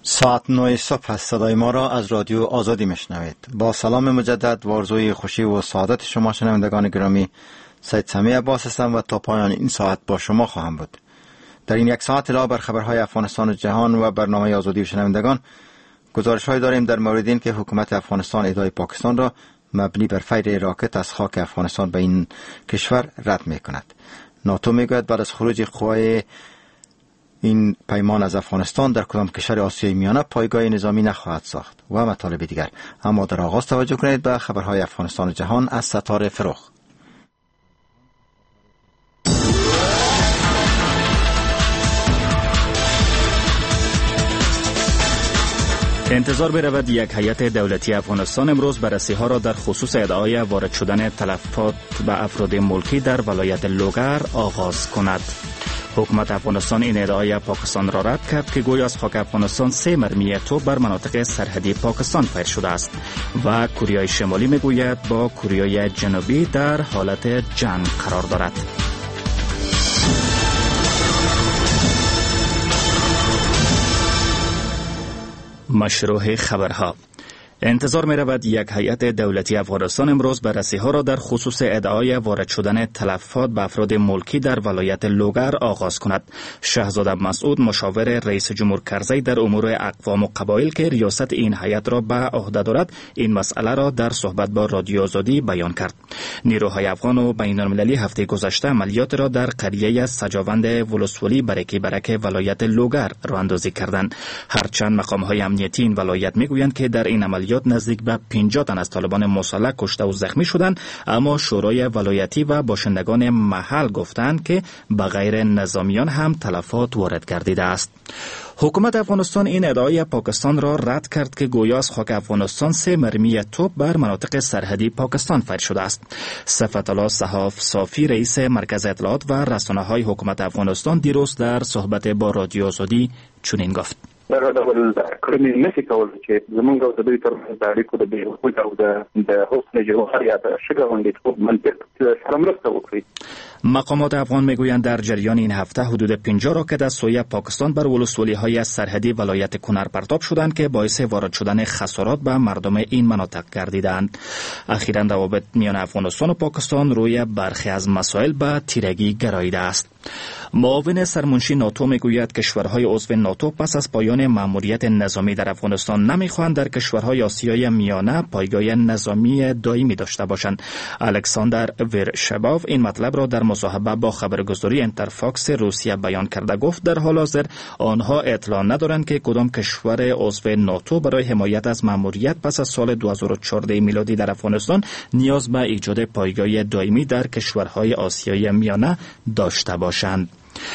ساعت 9 صبح از صدای ما را از رادیو آزادی میشنوید. با سلام مجدد و آرزوی خوشی و سعادت شما شنوندگان گرامی، سید سمیع عباس هستم و تا پایان این ساعت با شما خواهم بود. در این یک ساعت علاوه بر خبرهای افغانستان و جهان و برنامه آزادی و شنوندگان، گزارش‌هایی داریم در مورد این که حکومت افغانستان ادعای پاکستان را مبنی بر فیر راکت از خاک افغانستان به این کشور رد می‌کند. ناتو میگوید بعد از خروج قوای این پیمان از افغانستان در کدام کشور آسیای میانه پایگاه نظامی نخواهد ساخت و مطالب دیگر. اما در آغاز توجه کنید به خبرهای افغانستان و جهان از ستاره فروخ. انتظار برود یک هیئت دولتی افغانستان امروز بررسی‌ها را در خصوص ادعای وارد شدن تلفات به افراد ملکی در ولایت لوگر آغاز کند. حکومت افغانستان این ادعای پاکستان را رد کرد که گویا از خاک افغانستان 3 مرمی توپ بر مناطق سرحدی پاکستان فیر شده است و کوریای شمالی میگوید با کوریای جنوبی در حالت جنگ قرار دارد. مشروع خبرها. انتظار می رود یک هیئت دولتی افغانستان امروز بررسی‌ها را در خصوص ادعای وارد شدن تلفات به افراد ملکی در ولایت لوگر آغاز کند. شهزاده مسعود مشاور رئیس جمهور کرزی در امور اقوام و قبایل که ریاست این هیئت را به عهده دارد این مسئله را در صحبت با رادیو آزادی بیان کرد. نیروهای افغان و بین‌المللی هفته گذشته عملیات را در قریه سجاوند ولسوالی برکی برک ولایت لوگر راه اندازی کردند. هرچند مقام‌های امنیتی این ولایت میگویند که در این عملیات نزدیک به 50 تن از طالبان مسلح کشته و زخمی شدند، اما شورای ولایتی و باشندگان محل گفتند که به غیر نظامیان هم تلفات وارد گردیده است. حکومت افغانستان این ادعای پاکستان را رد کرد که گویا از خاک افغانستان 3 مرمی توپ بر مناطق سرحدی پاکستان فیر شده است. صفت الله صحاف صافی رئیس مرکز اطلاعات و رسانه‌های حکومت افغانستان دیروز در صحبت با رادیو آزادی چنین گفت: در ډول کړنې نشي کولی چې زمونږ او د دوی ترمنځ د اړیکو د بهبود او د حسن جوهر یا د ښه ګاونډیتوب منطق سره مرسته وکړي. مقامات افغان میگویند در جریان این هفته حدود 50 راکت از سوی پاکستان بر ولسوالی‌های سرحدی ولایت کنر پرتاب شدند که باعث وارد شدن خسارات به مردم این مناطق گردیدند. اخیراً روابط میان افغانستان و پاکستان روی برخی از مسائل به تیرگی گراییده است. معاون سرمنشی ناتو میگوید کشورهای عضو ناتو پس از پایان مأموریت نظامی در افغانستان نمیخواهند در کشورهای آسیای میانه پایگاه نظامی دائمی داشته باشند. الکساندر ورشباف این مطلب را در مصاحبه با خبرگزاری اینترفاکس روسیه بیان کرده گفت در حال حاضر آنها اطلاع ندارند که کدام کشور عضو ناتو برای حمایت از مأموریت پس از سال 2014 میلادی در افغانستان نیاز به ایجاد پایگاه دائمی در کشورهای آسیای میانه داشته باشند.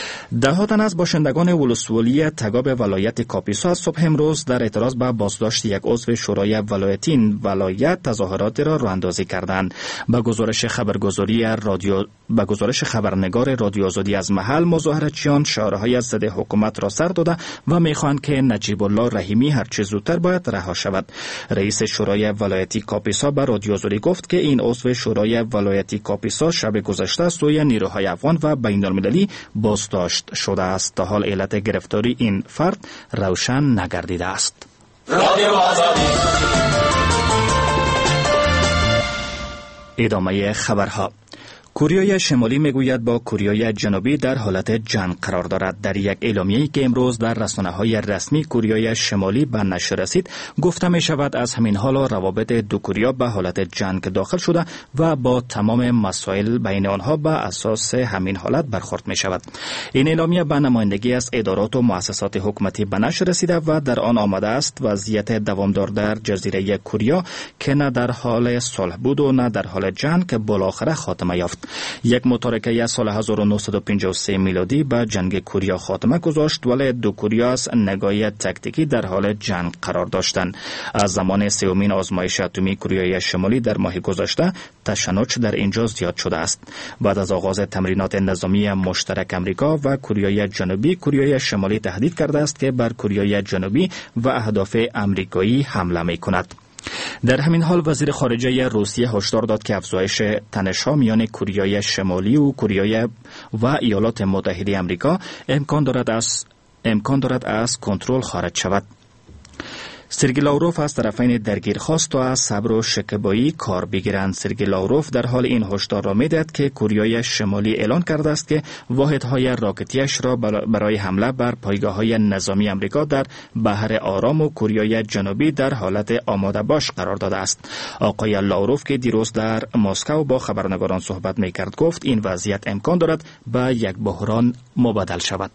ده تن از باشندگان ولسوالی تگاب ولایت کاپیسا از صبح امروز در اعتراض به بازداشت یک عضو شورای ولایتی این ولایت تظاهرات را راه اندازی کردند. به گزارش خبرنگار رادیو آزادی از محل، مظاهرچیان شعارهای از ضد حکومت را سر داده و میخواهند که نجیب الله رحیمی هر چه زودتر باید رها شود. رئیس شورای ولایتی کاپیسا به رادیو آزادی گفت که این عضو شورای ولایتی کاپیسا شب گذشته سوی نیروهای افغان و بین‌المللی بازداشت شده است. تا حال علت گرفتاری این فرد روشن نگردیده است. ادامه خبرها. کوریای شمالی میگوید با کوریای جنوبی در حالت جنگ قرار دارد. در یک اعلامیه‌ای که امروز در رسانه‌های رسمی کوریای شمالی به نشر رسید گفته می شود از همین حال روابط دو کوریا به حالت جنگ داخل شده و با تمام مسائل بین آنها به اساس همین حالت برخورد می شود. این اعلامیه به نمایندگی از ادارات و مؤسسات حکومتی به نشر رسیده و در آن آمده است وضعیت دوامدار در جزیره کوریا که نه در حال صلح بود و نه در حال جنگ که بالاخره خاتمه یافت. یک متارکه از سال 1953 میلادی به جنگ کوریا خاتمه گذاشت، ولی دو کوریا از نگاه تاکتیکی در حال جنگ قرار داشتند. از زمان سومین آزمایش اتمی کوریای شمالی در ماه گذشته تشنج در اینجا زیاد شده است. بعد از آغاز تمرینات نظامی مشترک امریکا و کوریای جنوبی، کوریای شمالی تهدید کرده است که بر کوریای جنوبی و اهداف امریکایی حمله می‌کند. در همین حال وزیر خارجه روسیه هشدار داد که افزایش تنش‌ها میان کوریای شمالی و کوریای و ایالات متحده آمریکا امکان دارد از کنترل خارج شود. سرگئی لاوروف از طرفین درگیر خواست تا از صبر و شکیبایی کار بگیرند. سرگئی لاوروف در حال این هشدار را می‌دهد که کره شمالی اعلان کرده است که واحدهای راکتیش را برای حمله بر پایگاه‌های نظامی آمریکا در بحر آرام و کره جنوبی در حالت آماده باش قرار داده است. آقای لاوروف که دیروز در مسکو با خبرنگاران صحبت می‌کرد گفت این وضعیت امکان دارد به یک بحران مبادل شود.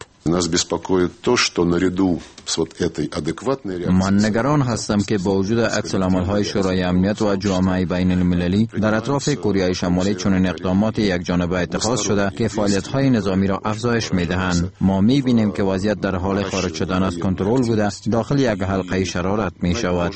من نگران هستم که با وجود عکس‌العمل‌های شورای امنیت و جامعه بین المللی در اطراف کره شمالی چنین اقدامات یکجانبه اتخاذ شده که فعالیت‌های نظامی را افزایش می‌دهند. ما می‌بینیم که وضعیت در حال خارج شدن از کنترل بوده، داخل یک حلقه شرارت می‌شود.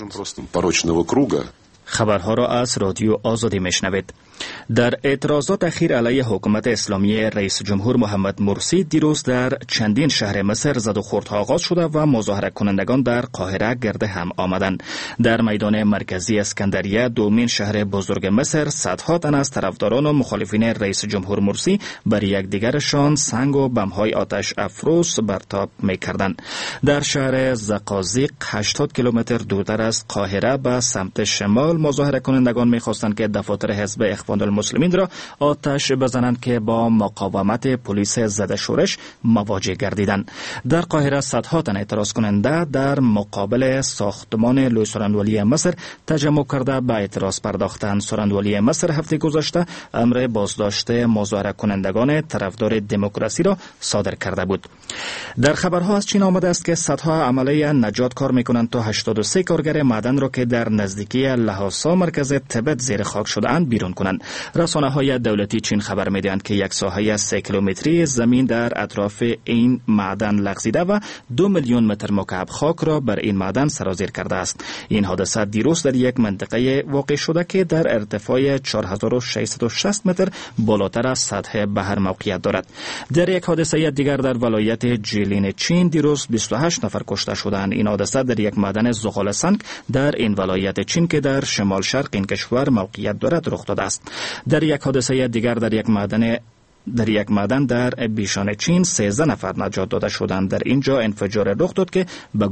خبرها را از رادیو آزادی میشنوید. در اعتراضات اخیر علیه حکومت اسلامی رئیس جمهور محمد مرسی دیروز در چندین شهر مصر زد و خوردها آغاز شده و مظاهره کنندگان در قاهره گرد هم آمدند. در میدان مرکزی اسکندریه، دومین شهر بزرگ مصر، صدها تن از طرفداران و مخالفین رئیس جمهور مرسی بر یکدیگرشان سنگ و بم‌های آتش افروز برتاب می‌کردند. در شهر زقازیق 80 کیلومتر دورتر از قاهره به سمت شمال مظاهره کنندگان می‌خواستند که دفاتر حزب اخوان المسلمین را آتش بزنند که با مقاومت پلیس ضد شورش مواجه گردیدند. در قاهره صدها تن اعتراض کننده در مقابل ساختمان لوی سرندولی مصر تجمع کرده به اعتراض پرداختند. سرندولی مصر هفته گذشته امر بازداشت مظاهره کنندگان طرفدار دموکراسی را صادر کرده بود. در خبرها از چین آمده است که صدها عمله نجات کار می‌کنند تا 83 کارگر معدن را که در نزدیکی لهاسا مرکز تبت زیر خاک شده‌اند بیرون کنند. رسانه‌های دولتی چین خبر می‌دهند که یک ساحه 3 کیلومتری زمین در اطراف این معدن لغزیده و 2 میلیون متر مکعب خاک را بر این معدن سرازیر کرده است. این حادثه دیروز در یک منطقه واقع شده که در ارتفاع 4660 متر بالاتر از سطح بحر موقعیت دارد. در یک حادثه دیگر در ولایت جیلین چین دیروز 28 نفر کشته شدند. این حادثه در یک معدن زغال سنگ در این ولایت چین که در شمال شرق این کشور موقعیت دارد رخ داده است. در یک حادثه دیگر در یک معدن در بیشان چین 13 نفر نجات داده شدند. در اینجا انفجار رخ داد که به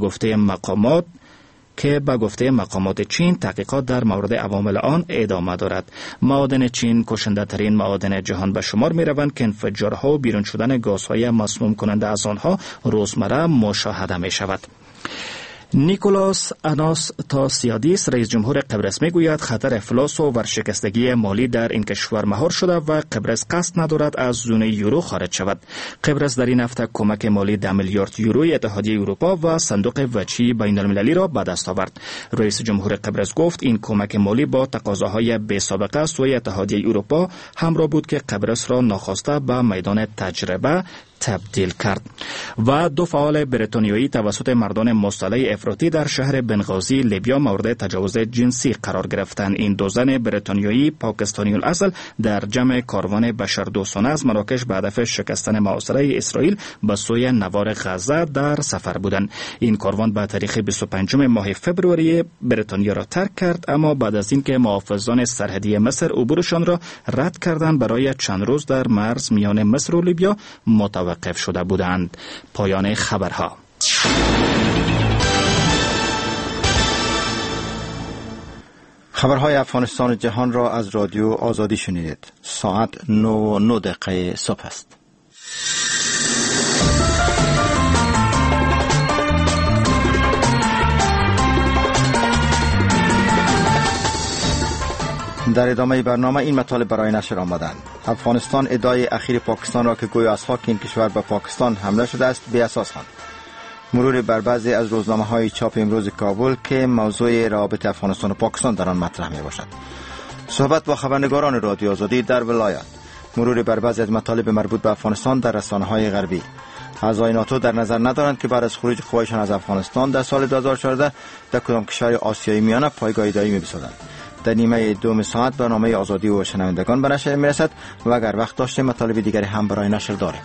گفته مقامات چین تحقیقات در مورد عوامل آن ادامه دارد. معادن چین کشنده ترین معادن جهان به شمار می روند که انفجارها و بیرون شدن گازهای مسموم کننده از آنها روزمره مشاهده می شود. نیکولاس آناستاسیادیس رئیس جمهور قبرس میگوید خطر افلاس و ورشکستگی مالی در این کشور مهار شده و قبرس قصد ندارد از زون یورو خارج شود. قبرس در این هفته کمک مالی 10 میلیارد یوروی اتحادیه اروپا و صندوق وجهی بین المللی را به دست آورد. رئیس جمهور قبرس گفت این کمک مالی با تقاضاهای بی سابقه سوی اتحادیه اروپا همراه بود که قبرس را ناخواسته به میدان تجربه تبدیل کرد. و 2 فعال بریتانیایی توسط مردان مسلح افراطی در شهر بنغازی لیبیا مورد تجاوز جنسی قرار گرفتند. این 2 زن بریتانیایی پاکستانی الاصل در جمع کاروان بشردوستانه از مراکش به هدف شکستن محاصره اسرائیل به سوی نوار غزه در سفر بودند. این کاروان به تاریخ 25 ماه فوریه بریتانیا را ترک کرد، اما بعد از اینکه محافظان سرحدی مصر عبورشان را رد کردند برای چند روز در مرز میان مصر و لیبیا متوقف شده بودند. پایان خبرها. خبرهای افغانستان و جهان را از رادیو آزادی شنیدید. ساعت 9:09 صبح است. در ادامه برنامه این مطالب برای نشر آمدند. افغانستان ادعای اخیر پاکستان را که گویا از خاک این کشور به پاکستان حمله شده است بی اساس خواند. مرور بر بعضی از روزنامه‌های چاپ امروز کابل که موضوع روابط افغانستان و پاکستان در آن مطرح می‌باشد. صحبت با خبرنگاران رادیو آزادی در ولایت. مرور بر بعضی از مطالب مربوط به افغانستان در رسانه‌های غربی. اعضای ناتو در نظر ندارند که بعد از خروج قوایشان از افغانستان در سال 2014 در کدام کشور آسیایی میانه پایگاه دائمی بسازند. در نیمه دوم ساعت برنامه آزادی و شنوندگان به نشر میرسد و اگر وقت داشته مطالب دیگری هم برای نشر داریم.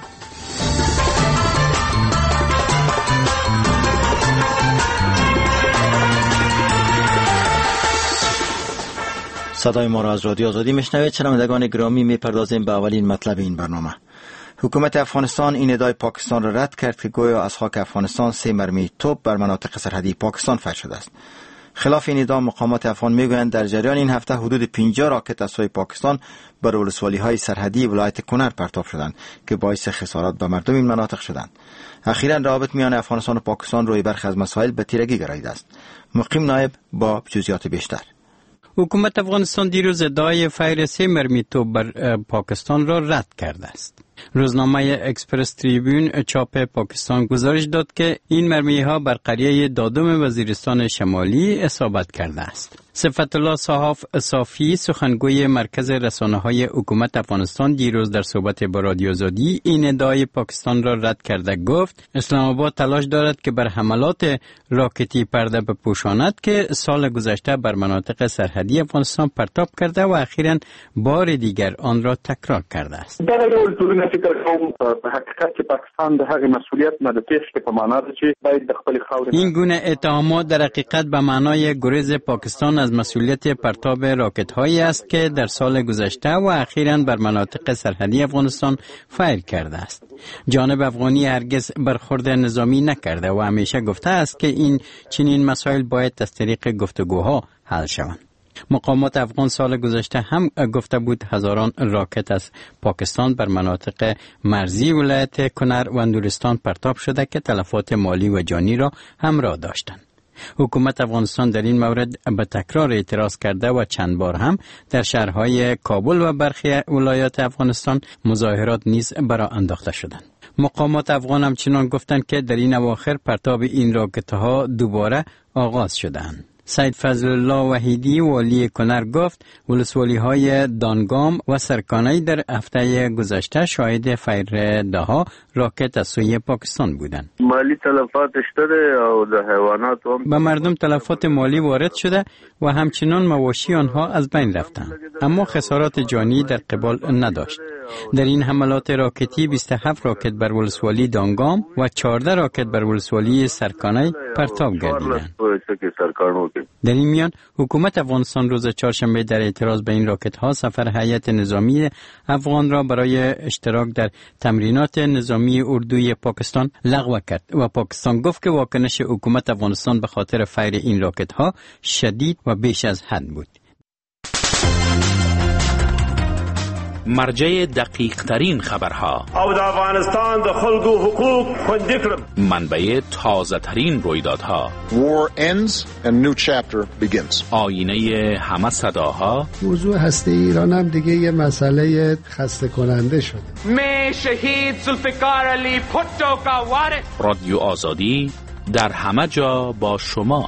صدای ما را از رادیو آزادی میشنوید. شنوندگان گرامی، میپردازیم به اولین مطلب این برنامه. حکومت افغانستان این ادعای پاکستان را رد کرد که گویا از خاک افغانستان 3 مرمی توپ بر مناطق سرحدی پاکستان فاش شده است. خلاف این ادعا مقامات افغان میگویند در جریان این هفته حدود 50 راکت از سوی پاکستان بر ولسوالی‌های سرحدی ولایت کنر پرتاب شدند که باعث خسارات به مردم این مناطق شدند. اخیراً روابط میان افغانستان و پاکستان روی برخی از مسائل به تیرگی گراییده است. مقیم نایب با جزئیات بیشتر. حکومت افغانستان دیروز ادعای فیر 3 مرمی توپ بر پاکستان را رد کرده است. روزنامه اکسپرس تریبیون چاپ پاکستان گزارش داد که این مرمی ها بر قریه دادم وزیرستان شمالی اصابت کرده است. صفت الله صحاف صافی سخنگوی مرکز رسانه‌های حکومت افغانستان دیروز در صحبت با رادیو آزادی این ادعای پاکستان را رد کرده گفت اسلام آباد تلاش دارد که بر حملات راکتی پرده بپوشاند که سال گذشته بر مناطق سرحدی افغانستان پرتاب کرده و اخیراً بار دیگر آن را تکرار کرده است. در ډول ټولنه فکر کوم په حقیقت کې پاکستان د هغې مسؤلیت نه د تېښتې په معنا ده چې باید د خپلې خاورې این گونه اتهامات در حقیقت به معنای گریز پاکستان از مسئولیت پرتاب راکت‌هایی است که در سال گذشته و اخیراً بر مناطق سرحدی افغانستان فایر کرده است. جانب افغانی هرگز برخورد نظامی نکرده و همیشه گفته است که این چنین مسائل باید از طریق گفتگوها حل شوند. مقامات افغان سال گذشته هم گفته بود هزاران راکت از پاکستان بر مناطق مرزی ولایت کنر و نورستان پرتاب شده که تلفات مالی و جانی را همراه داشتند. حکومت افغانستان در این مورد به تکرار اعتراض کرده و چند بار هم در شهرهای کابل و برخی ولایات افغانستان مظاهرات نیز برآ انداخته شدند. مقامات افغان همچنان گفتند که در این اواخر پرتاب این راکت‌ها دوباره آغاز شدند. سید فضل الله وحیدی والی کنر گفت ولسوالی‌های دانگام و سرکانه در هفته گذشته شاهد فیر ده‌ها راکت از سوی پاکستان بودند. مالی تلفات شده او د حیوانات به مردم تلفات مالی وارد شده و همچنان مواشی آنها از بین رفتند، اما خسارات جانی در قبال نداشت. در این حملات راکتی 27 راکت بر ولسوالی دانگام و 14 راکت بر ولسوالی سرکانه پرتاب گردیدند. در این میان حکومت افغانستان روز چهارشنبه در اعتراض به این راکت ها سفر هیئت نظامی افغان را برای اشتراک در تمرینات نظامی اردوی پاکستان لغو کرد و پاکستان گفت که واکنش حکومت افغانستان به خاطر فیر این راکت ها شدید و بیش از حد بود. مرجع دقیق ترین خبرها او د افغانستان د خلکو حقوق خوندي کړم. منبع تازه ترین رویدادها. War ends and new chapter begins. آینه همه صداها. موضوع هسته ایران هم دیگه یه مسئله خسته کننده شده. می شهید ذوالفقار علی پوتو کا وارث. رادیو آزادی در همه جا با شما.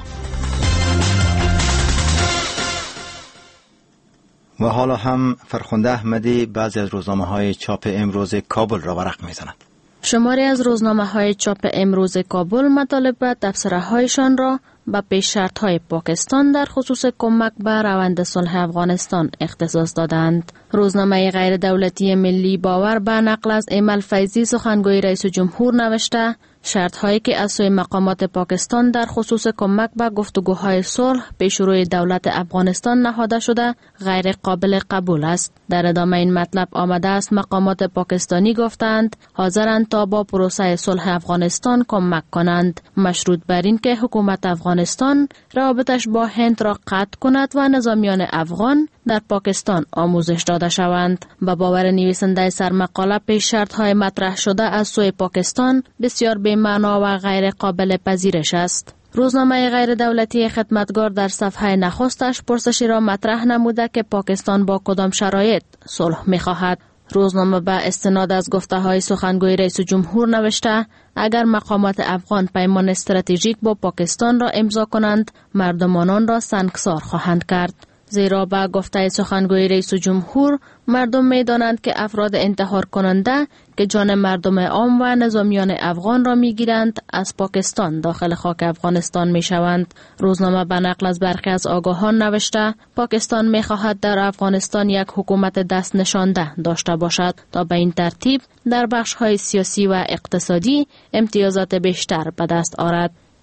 و حالا هم فرخنده احمدی بعضی از روزنامه‌های چاپ امروز کابل را ورق می‌زند. شماری از روزنامه‌های چاپ امروز کابل مطالب و تبصره‌هایشان را به پیش شرط‌های پاکستان در خصوص کمک به روند صلح افغانستان اختصاص دادند. روزنامه غیر دولتی ملی باور به نقل از ایمل فیضی سخنگوی رئیس جمهور نوشته شرط‌هایی که از سوی مقامات پاکستان در خصوص کمک به گفتگوهای صلح پیش روی دولت افغانستان نهاده شده غیر قابل قبول است. در ادامه این مطلب آمده است مقامات پاکستانی گفتند حاضرند تا با پروسه صلح افغانستان کمک کنند، مشروط بر این که حکومت افغانستان روابطش با هند را قطع کند و نظامیان افغان در پاکستان آموزش داده شوند. با باور نویسنده سرمقاله پیش شرط‌های مطرح شده از سوی پاکستان بسیار بی‌معنا و غیر قابل پذیرش است. روزنامه غیر دولتی خدمتگار در صفحه نخستش پرسشی را مطرح نموده که پاکستان با کدام شرایط صلح می‌خواهد. روزنامه به استناد از گفته‌های سخنگوی رئیس جمهور نوشته اگر مقامات افغان پیمان استراتژیک با پاکستان را امضا کنند مردمان آن را سنگسار خواهند کرد. زیرا با گفته سخنگوی رئیس جمهور مردم می‌دانند که افراد انتحار کننده که جان مردم عام و نظامیان افغان را می‌گیرند از پاکستان داخل خاک افغانستان می‌شوند. روزنامه به نقل از برخی از آگاهان نوشته پاکستان می‌خواهد در افغانستان یک حکومت دست نشانده داشته باشد تا به این ترتیب در بخش‌های سیاسی و اقتصادی امتیازات بیشتر به دست آورد.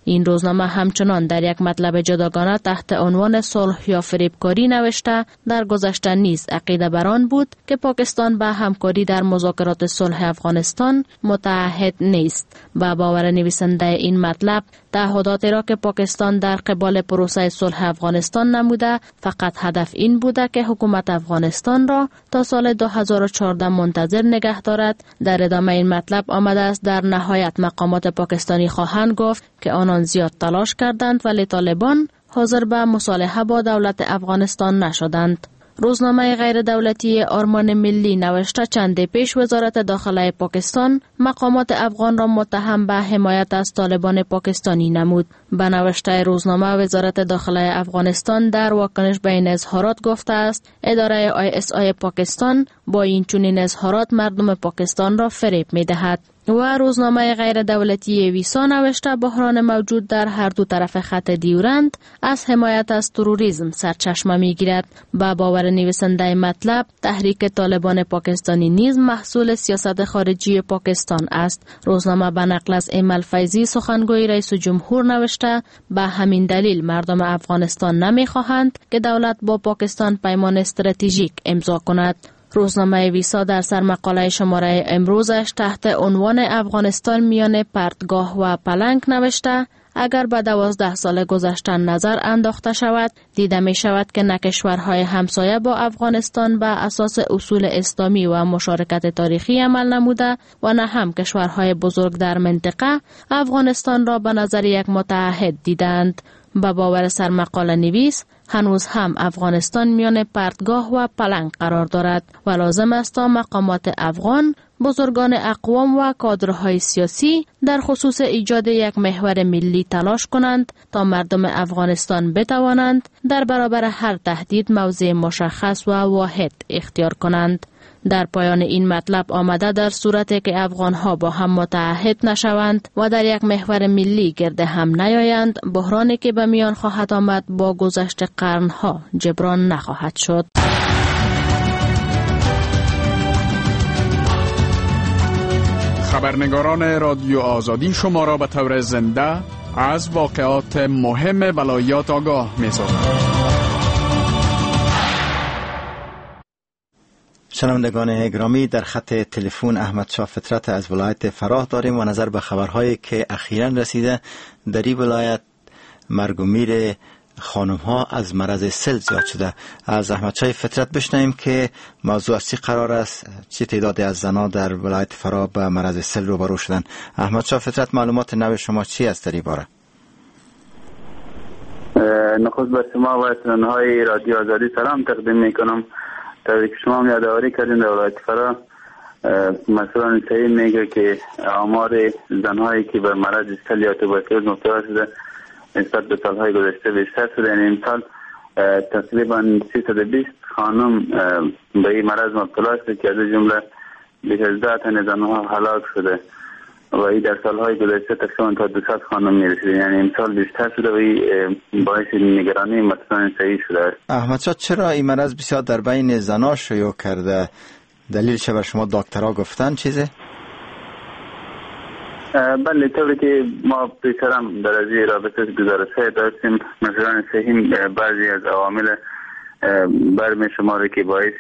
این روزنامه همچنان در یک مطلب جداگانه تحت عنوان صلح یا فریبکاری نوشته در گذشته نیز عقیده بر آن بود که پاکستان به همکاری در مذاکرات صلح افغانستان متعهد نیست. با باور نویسنده این مطلب، تعهداتی را که پاکستان در قبال پروسه صلح افغانستان نموده فقط هدف این بوده که حکومت افغانستان را تا سال 2014 منتظر نگه دارد. در ادامه این مطلب آمده است در نهایت مقامات پاکستانی خواهند گفت که آنان زیاد تلاش کردند ولی طالبان حاضر به مصالحه با دولت افغانستان نشدند. روزنامه غیر دولتی آرمان ملی نوشته چند پیش وزارت داخله پاکستان مقامات افغان را متهم به حمایت از طالبان پاکستانی نمود. به نوشته روزنامه وزارت داخله افغانستان در واکنش به این اظهارات گفته است اداره ISI پاکستان با این چنین اظهارات مردم پاکستان را فریب می دهد. و روزنامه غیر دولتی ویسا نوشته بحران موجود در هر دو طرف خط دیورند از حمایت از تروریسم سرچشمه می گیرد. با باور نویسنده مطلب، تحریک طالبان پاکستانی نیز محصول سیاست خارجی پاکستان است. روزنامه به نقل از ایمل فیضی سخنگوی رئیس جمهور نوشته به همین دلیل مردم افغانستان نمی خواهند که دولت با پاکستان پیمان استراتژیک امضا کند. روزنامه ویسا در سرمقاله شماره امروزش تحت عنوان افغانستان میان پرتگاه و پلنگ نوشته اگر به 12 سال گذشته نظر انداخته شود دیده می شود که نه کشورهای همسایه با افغانستان به اساس اصول اسلامی و مشارکت تاریخی عمل نموده و نه هم کشورهای بزرگ در منطقه افغانستان را به نظر یک متعهد دیدند. با باور سرمقاله نویس هنوز هم افغانستان میان پرتگاه و پلنگ قرار دارد و لازم است تا مقامات افغان، بزرگان اقوام و کادرهای سیاسی در خصوص ایجاد یک محور ملی تلاش کنند تا مردم افغانستان بتوانند در برابر هر تهدید موضع مشخص و واحد اختیار کنند. در پایان این مطلب آمده در صورتی که افغانها با هم متعهد نشوند و در یک محور ملی گرد هم نیایند، بحرانی که به میان خواهد آمد با گذشت قرنها جبران نخواهد شد. خبرنگاران رادیو آزادی شما را به طور زنده از واقعات مهم ولایات آگاه می‌سازند. شنوندگان گرامی، در خط تلفن احمد شاه فطرت از ولایت فراه داریم و نظر به خبرهایی که اخیراً رسیده در این ولایت مرگ و میر خانم ها از مرض سل زیاد شده. از احمد شاه فطرت بشنویم که موضوع از چی قرار است، چه تعدادی از زنان در ولایت فراه به مرض سل روبرو شدن. احمد شاه فطرت، معلومات نو شما چی است در این باره؟ نخست به شما و تنهای رادیو آزادی سلام تقدیم میکنم. طوری که شما یادآوری کردین در ولایت فراه مثلا صحیح میگه که آمار زنهایی که به مرض سل یا توبرکلوز مبتلا شده نسبت به سالهای گذشته بیشتر شده. یعنی این سال تقریبا 320 خانم به این مرض مبتلا شده که از جمله بیش از 10 تن زنها هلاک شده و این در سالهای گذشته تقریبا تا 200 خانم میرسید. یعنی این سال بیشتر شده و این باعث نگرانی مثلا صحیح شده است. احمد شاه، چرا این مرض بسیار در بین زنها شیوع کرده؟ دلیلش بر شما دکترها گفتن چیزه؟ بله، طوری که ما پیشترم در از این رابطه گزارش‌های داشتیم، مثلا صحیح بعضی از عوامل برمی شماره که باعث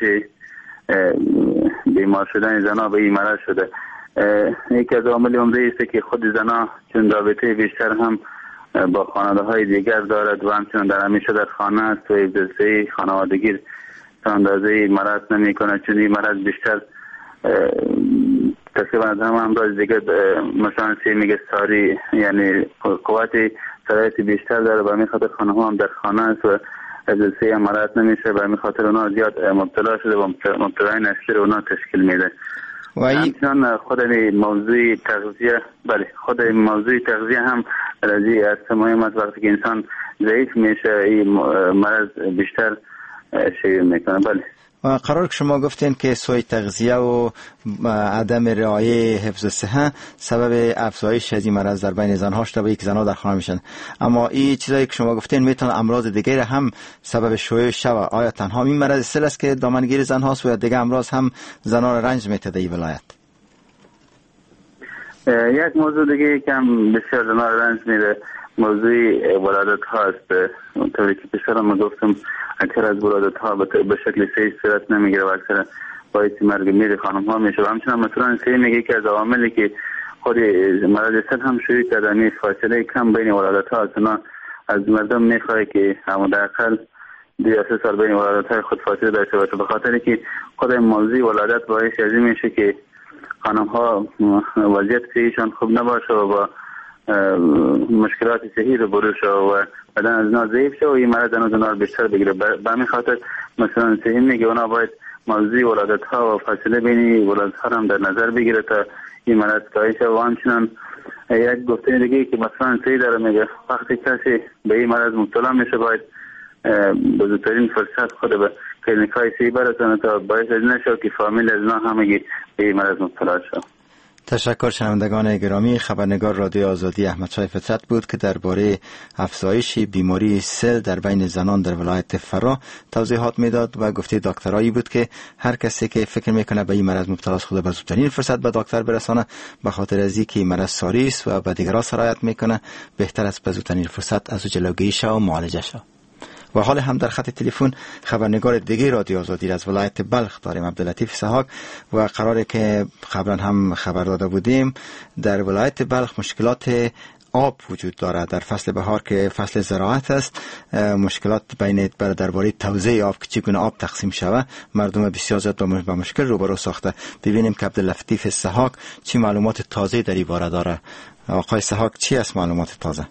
بیمار شدن زنها به این مرض شده. یکی از عوامل عمده است که خود زنها چون رابطه بیشتر هم با خانواده های دیگر دارد و همچنان در همیشه در خانه است و جلسه خانوادگی اندازه مرض نمی کنه، چون این مرض بیشتر تقریبا از همه امراض دیگه مثلا میگه ساری، یعنی قوت سرایت بیشتر داره و همین خاطر خانه ها هم در خانه است و جلسه مرض نمیشه و همین خاطر اونا زیاد مبتلا شده و مبتلای نشده اونا تشکیل میده. و همچنان خود موضوع تغذیه، بله خود موضوع تغذیه هم رضی از مهم است. وقتی که انسان ضعیف میشه این مرض بیشتر شیوع میکنه. بله. و قرار که شما گفتین که سوء تغذیه و عدم رعایت حفظ صحه سبب افزایش از این مرض در بین زنها شده و یک زنها در خانه میشن، اما این چیزایی که شما گفتین میتونه امراض دیگر هم سبب شیوع شود. آیا تنها این مرض سل است که دامنگیر زنهاست و یا دیگه امراض هم زنها را رنج میده در این ولایت؟ یک موضوع دیگه که هم بسیار زنها را رنج میده موضوع ولادت ها است. طوری که پیشترم گفتم اکثر از ولادت ها به شکل صحیح صورت نمیگیره و اکثر باعث مرگ میر خانم ها میشه. همچنان مثلا صحیح میگه که از عواملی که خود مرض سل هم شروع کردن فاصله کم بین ولادت ها است. از مردم میخواه که حداقل 2 یا 3 سال بین ولادت های خود فاصله داشته باشه، به خاطر که خود موضوع ولادت باعث از این میشه که خانم ها وضعیت صحیحشان خوب نباشه و با مشکلات صحی رو بروشه و بدن از اینا ضعیف شه و این مرض از اینا بیشتر بگیره. به همین خاطر مثلا صحیح میگه اونا باید موضوع ولادت ها و فاصله بین ولادت ها هم در نظر بگیره تا این مرض کاهش شه. و همچنان یک گفته دیگه که مثلا صحیح داره میگه وقتی کسی به این مرض مبتلا میشه باید به زودترین فرصت خود به کلینیک های صحی برسونه تا باعث از نشه که فامیل از اینا همگی به این مرض مبتلا شه. تشکر. شنوندگان گرامی، خبرنگار رادیو آزادی احمدشاه فطرت بود که درباره افزایش بیماری سل در بین زنان در ولایت فرا توضیحات میداد و گفته دکترایی بود که هر کسی که فکر میکنه به این مرض مبتلا است خود به زودترین فرصت به دکتر برسانه، به خاطر از اینکه مرض ساری است و به دیگران سرایت میکنه بهتر است به زودترین فرصت از جلوگیری شه و معالجه شه. و حال هم در خط تلفن خبرنگار دیگه رادیو آزادی از ولایت بلخ داریم، عبداللطیف اسحاق، و قراره که قبلا هم خبر داده بودیم در ولایت بلخ مشکلات آب وجود داره در فصل بهار که فصل زراعت است. مشکلات بین درباره توزیع آب که چگونه آب تقسیم شود مردم بسیار زیاد با مشکل روبرو ساخته. ببینیم که عبداللطیف اسحاق چی معلومات تازه در این باره داره. آقای اسحاق چی است معلومات تازه؟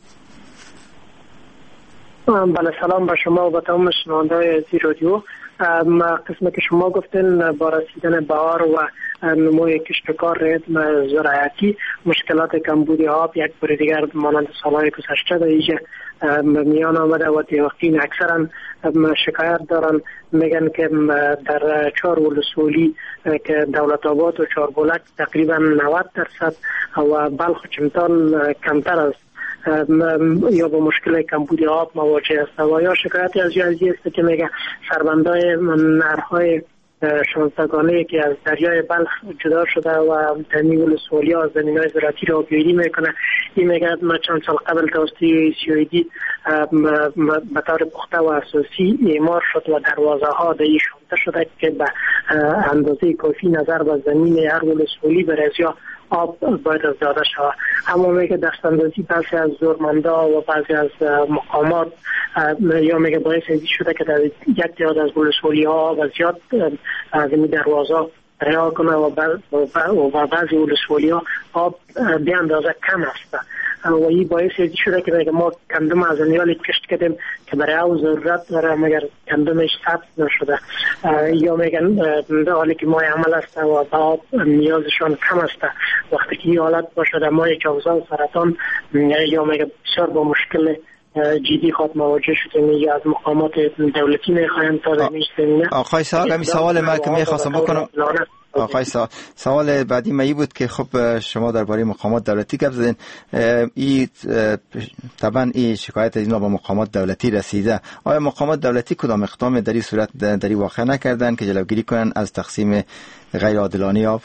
بله، سلام به شما و به تمام شنونده‌های از رادیو. قسمت که شما گفتین با رسیدن بهار و نموی کشتکار ریتم زراعتی مشکلات کمبود آب یک بار دیگر مانند سالهای گذشته در اینجا میان آمده و دیوقین اکثرا شکایت دارن، میگن که در 4 ولسوالی که دولت آباد و 4 بولک تقریبا 90% و بلخ و چمتال کمتر است یا با مشکل کمبود آب مواجه است و یا شکایتی از جزیره است که میگه سربندای نرهای شانزدگانه که از دریای بلخ جدا شده و تنی ولسوالی ها از زمینهای زراعتی را آبیاری میکنه. این میگه ما چند سال قبل توسط CID به طور پخته و اساسی اعمار شد و دروازه ها در این شانته شده که به اندازه کافی نظر به زمین هر ولسوالی برای آب باید از داده شود. اما میگه دستاندازی بعضی از زورمندا و بعضی از مقامات یا میگه باعث شده که در یک تعداد از ولسوالی ها و زیاد از این دروازه رها کنه و بعضی ولسوالی ها آب به اندازه کم است و این باعث شده که میگه ما کندم از نیالی کشت کردیم که برای او ضرورت داره مگر کندمش ثبت نشده یا میگن در حالی که مای عمل است و آب نیازشان کم است. وقتی که این حالت باشه در مای جوزان سرطان یا میگه بسیار با مشکل جدی خود مواجه شدیم یا از مقامات دولتی میخوایم تا در زمینه. آقای صاحب همین سوال من که میخواستم بکنم آقای سوال بعدی من بود که خب شما درباره مقامات دولتی گپ زدین، این طبعا این شکایت از اینا با مقامات دولتی رسیده. آیا مقامات دولتی کدام اقدام در این صورت در این واقع نکردن که جلوگیری کنن از تقسیم غیر عادلانه آب؟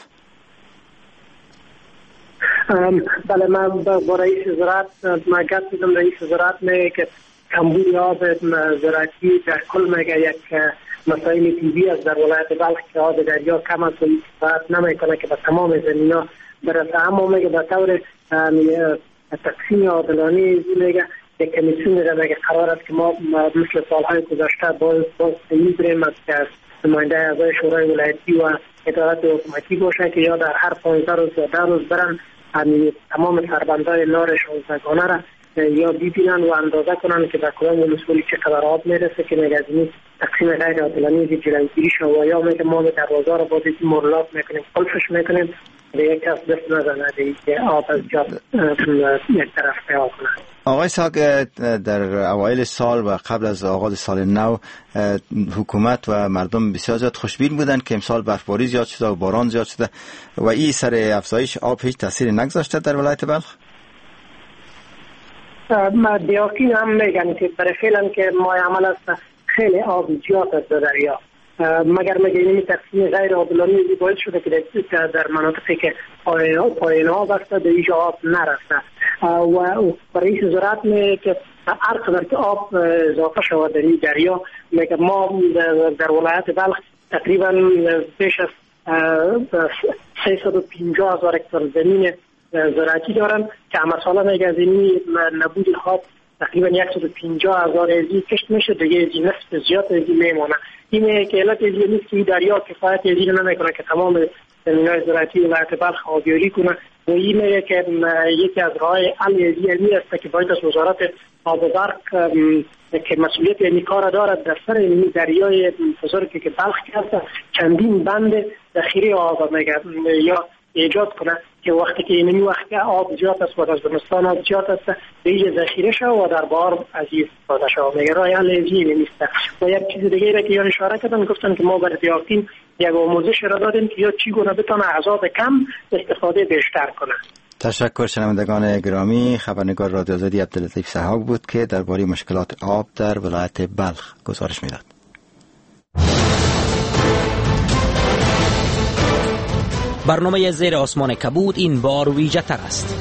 بله، من با رئیس وزارت گفت دیدم رئیس وزارت میگه که کمبود آب زراعتی در کل میگه یک مسائل طبیعی از در ولایت بلخ که آب دریا کم است و استفاده نمیکنه که به تمام زمینا برسه. اما میگه به طور تقسیم عادلانه میگه یک کمیسیون میگه قرار است که ما مثل سالهای گذشته باز میبریم از نماینده اعضای شورای ولایتی و ادارات حکومتی باشه که یا در هر 15 روز یا 10 روز برن تمام سربندهای نار 16گانه را یا ببینن و اندازه کنن که در کدام ولسوالی چقدر آب میرسه که میگه از این تقسیم غیر عادلانه جلوگیری شه و یا میگه ما دروازه را با دیگه مرلات میکنیم قلفش میکنیم به یک کس دست نزنه که آب از جا یک طرف پیدا کنه. آقای ساگ، در اوایل سال و قبل از آغاز سال نو حکومت و مردم بسیار زیاد خوشبین بودند که امسال برفباری زیاد شده و باران زیاد شده و این سر افزایش آب هیچ تاثیر نگذاشته در ولایت بلخ؟ دیاقین هم میگن که برای فعلا که مای عمل است خیلی آب زیاد است در دریا، مگر میگه این تقسیم غیر عادلانه باعث شده که در مناطقی که پایین آب است در اینجا آب نرسته و رئیس وزارت میگه که هر قدر که آب اضافه شود در این دریا، میگه ما در ولایت بلخ تقریبا بیش از 350,000 هکتار زمین زراعتی دارن که مثلا میگه از این نبود آب تقریبا 150,000 هزی کشت میشه، دیگه از این نصف زیاد هزی میمونه. این که علت هزی نیست که دریا کفایت هزی نمیکنه که تمام زمین‌های زراعتی ولایت بلخ آبیاری کنه و این میگه که یکی از راه حل هزی است که باید از وزارت آب و برق که مسئولیت این کار دارد در سر این دریای بزرگی که بلخ هست چندین بند ذخیره آب میگه یا ایجاد کنه که وقتی که این وقت آب زیاد است و از زمستان آب زیاد است دیگه ذخیره شد و در بهار از این استفاده شد. میگه راه حل هزینه نیست. و یک چیز دیگه را که یان اشاره کردن گفتن که ما برای دیاکتین یک آموزش را دادیم که یا چگونه بتونه عذاب کم استفاده بیشتر کنه. تشکر. شنوندگان گرامی، خبرنگار رادیو آزادی عبداللطیف سحاق بود که درباره مشکلات آب در ولایت بلخ گزارش میداد. برنامه زیر آسمان کبود این بار ویژه تر است.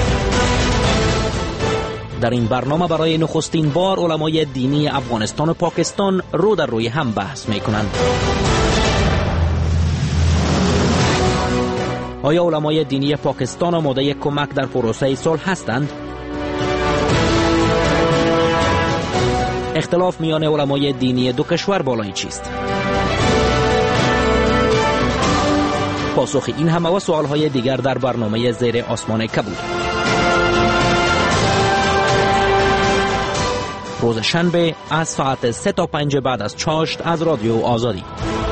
در این برنامه برای نخستین بار علمای دینی افغانستان و پاکستان رو در روی هم بحث می کنند. آیا علمای دینی پاکستان آماده کمک در پروسه صلح هستند؟ اختلاف میان علمای دینی دو کشور بالای چیست؟ پاسخ این همه و سوالهای دیگر در برنامه زیر آسمان کبود. روز شنبه از ساعت 3 تا 5 بعد از چاشت از رادیو آزادی.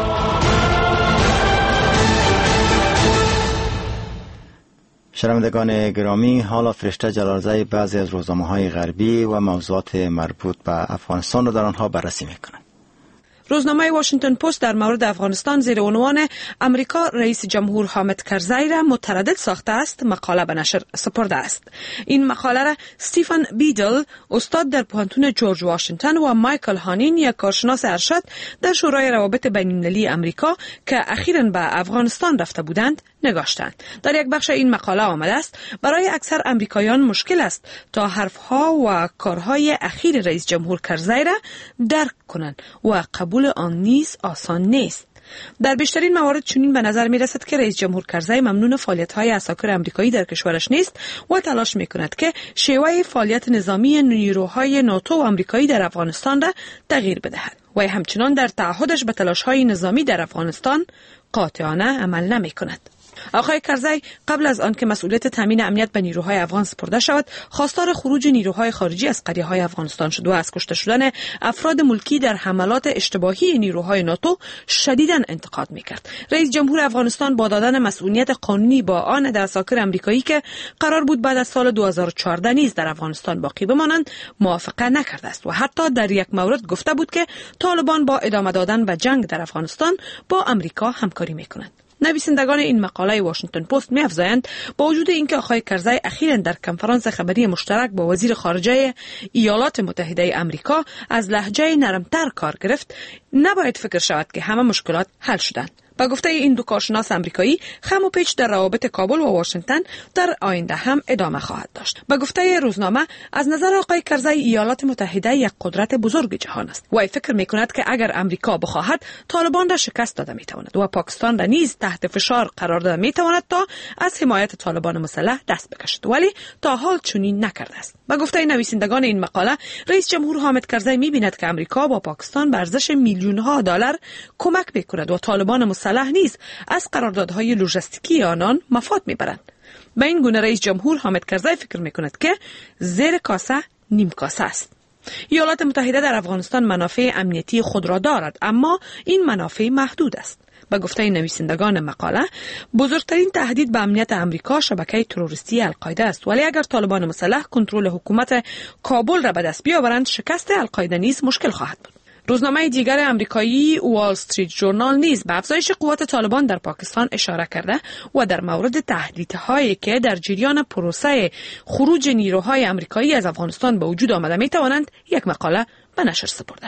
شنوندگان گرامی، حالا فرشته جلالزای بعضی از روزنامه‌های غربی و موضوعات مربوط به افغانستان را در آنها بررسی می‌کند. روزنامه واشنگتن پست در مورد افغانستان زیر عنوان امریکا رئیس جمهور حامد کرزی را متردد ساخته است مقاله به نشر سپرده است. این مقاله را استیفن بیدل، استاد در پوهنتون جورج واشنگتن، و مایکل هانین، یک کارشناس ارشد در شورای روابط بین‌المللی امریکا که اخیراً به افغانستان رفته بودند، نگاشتند. در یک بخش این مقاله آمده است برای اکثر امریکایان مشکل است تا حرفها و کارهای اخیر رئیس جمهور کرزی را درک کنند و قبول آن نیز آسان نیست. در بیشترین موارد چنین به نظر می رسد که رئیس جمهور کرزی ممنون فعالیت‌های عساکر امریکایی در کشورش نیست و تلاش می کند که شیوه فعالیت نظامی نیروهای ناتو و امریکایی در افغانستان را تغییر بدهد و همچنان در تعهدش به تلاش‌های نظامی در افغانستان قاطعانه عمل نمی کند. آقای کرزی قبل از آن که مسئولیت تامین امنیت به نیروهای افغان سپرده شود، خواستار خروج نیروهای خارجی از قریه‌های افغانستان شد و از کشته شدن افراد ملکی در حملات اشتباهی نیروهای ناتو شدیداً انتقاد می‌کرد. رئیس جمهور افغانستان با دادن مسئولیت قانونی با آن در عساکر امریکایی که قرار بود بعد از سال 2014 نیز در افغانستان باقی بمانند موافقه نکرده است و حتی در یک مورد گفته بود که طالبان با ادامه دادن به جنگ در افغانستان با امریکا همکاری می‌کنند. نویسندگان این مقاله واشنگتن پست می‌افزایند با وجود اینکه آقای کرزی اخیراً در کنفرانس خبری مشترک با وزیر خارجه ایالات متحده آمریکا از لهجه نرمتر کار گرفت، نباید فکر شود که همه مشکلات حل شدند. با گفته این دو کارشناس آمریکایی، خم و پیچ در روابط کابل و واشنگتن در آینده هم ادامه خواهد داشت. با گفته روزنامه، از نظر آقای کرزی ایالات متحده یک قدرت بزرگ جهان است و فکر می‌کند که اگر امریکا بخواهد طالبان را شکست داده می‌تواند و پاکستان را نیز تحت فشار قرار داده می‌تواند تا از حمایت طالبان مسلح دست بکشد، ولی تا حال چنین نکرده است. با گفته نویسندگان این مقاله، رئیس جمهور حامد کرزی می‌بیند که امریکا با پاکستان به ارزش میلیون‌ها دلار کمک می‌کند و طالبان مسلح نیز از قراردادهای لوجستیکی آنان مفاد میبرند. به این گونه رئیس جمهور حامد کرزی فکر میکند که زیر کاسه نیم کاسه است. ایالات متحده در افغانستان منافع امنیتی خود را دارد، اما این منافع محدود است. به گفته نویسندگان مقاله، بزرگترین تهدید به امنیت امریکا شبکه تروریستی القاعده است، ولی اگر طالبان مسلح کنترل حکومت کابل را به دست بیاورند، شکست القاعده نیز مشکل خواهد بود. روزنامه دیگر امریکایی وال استریت ژورنال نیز به افزایش قوت طالبان در پاکستان اشاره کرده و در مورد تهدیدهایی که در جریان پروسه خروج نیروهای امریکایی از افغانستان به وجود آمده می توانند یک مقاله به نشر سپرده است.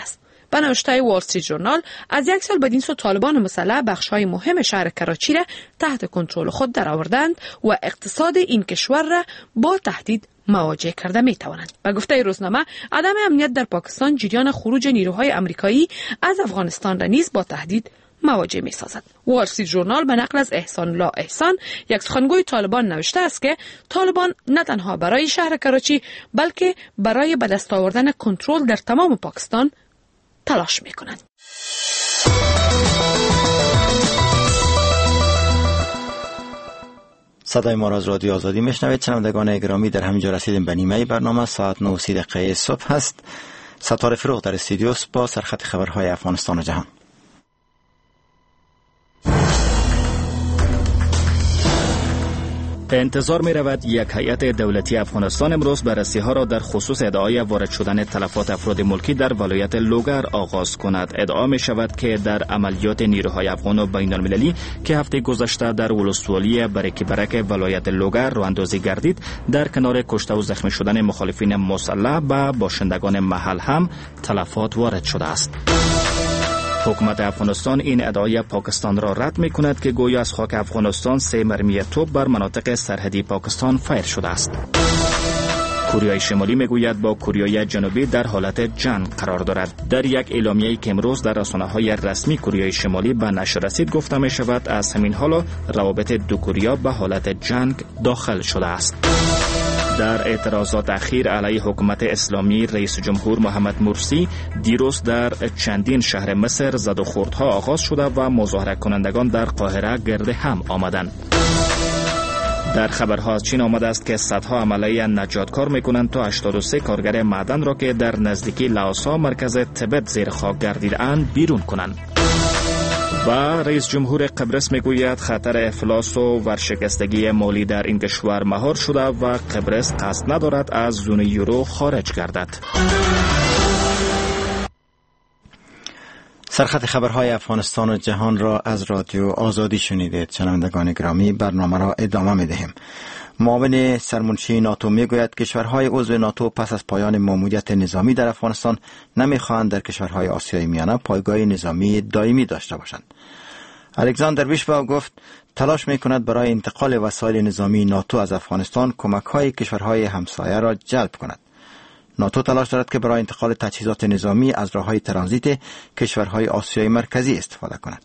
به نوشته وال استریت ژورنال از یک سال بدین سو طالبان مسلح بخش‌های مهم شهر کراچی را تحت کنترل خود درآوردند و اقتصاد این کشور را با تهدید مواجه کرده می توانند. به گفته روزنامه، عدم امنیت در پاکستان جریان خروج نیروهای آمریکایی از افغانستان را نیز با تهدید مواجه می سازد. وال استریت ژورنال به نقل از احسان الله احسان، یک سخنگوی طالبان، نوشته است که طالبان نه تنها برای شهر کراچی بلکه برای به دست آوردن کنترل در تمام پاکستان تلاش می کنند. صدای ما را از رادیو آزادی میشنوید. شنوندگان گرامی، در همینجا رسیدیم به نیمه برنامه. ساعت 9:30 صبح هست. ستاره فروغ در استودیو با سرخط خبرهای افغانستان و جهان. انتظار می رود یک هیئت دولتی افغانستان امروز بررسی ها را در خصوص ادعای وارد شدن تلفات افراد ملکی در ولایت لوگر آغاز کند. ادعا می شود که در عملیات نیروهای افغان و بین المللی که هفته گذشته در ولسوالی برکی برک ولایت لوگر راه اندازی گردید، در کنار کشته و زخمی شدن مخالفین مسلح به باشندگان محل هم تلفات وارد شده است. حکومت افغانستان این ادعای پاکستان را رد می کند که گویا از خاک افغانستان 3 مرمی توپ بر مناطق سرحدی پاکستان فایر شده است. کوریای شمالی میگوید با کوریای جنوبی در حالت جنگ قرار دارد. در یک اعلامیه‌ای که امروز در رسانه‌های رسمی کوریای شمالی به نشر رسید گفته می شود از همین حال روابط دو کوریا به حالت جنگ داخل شده است. در اعتراضات اخیر علیه حکومت اسلامی، رئیس جمهور محمد مرسی دیروز در چندین شهر مصر زد و خوردها آغاز شده و مظاهره کنندگان در قاهره گرد هم آمدند. در خبرها از چین آمده است که صدها عملیه نجاتکار میکنند تا 83 کارگر معدن را که در نزدیکی لاوسا مرکز تبت زیر خاک گردیده‌اند بیرون کنند. و رئیس جمهور قبرس میگوید خطر افلاس و ورشکستگی مالی در این کشور مهار شده و قبرس قصد ندارد از زون یورو خارج گردد. سرخط خبرهای افغانستان و جهان را از رادیو آزادی شنیدید. شنوندگان گرامی، برنامه را ادامه می‌دهیم. معاون سرمنشی ناتو میگوید کشورهای عضو ناتو پس از پایان ماموریت نظامی در افغانستان نمیخواهند در کشورهای آسیای میانه پایگاه نظامی دائمی داشته باشند. الکساندر ویشباو گفت تلاش میکند برای انتقال وسایل نظامی ناتو از افغانستان کمک‌های کشورهای همسایه را جلب کند. ناتو تلاش دارد که برای انتقال تجهیزات نظامی از راههای ترانزیت کشورهای آسیای مرکزی استفاده کند.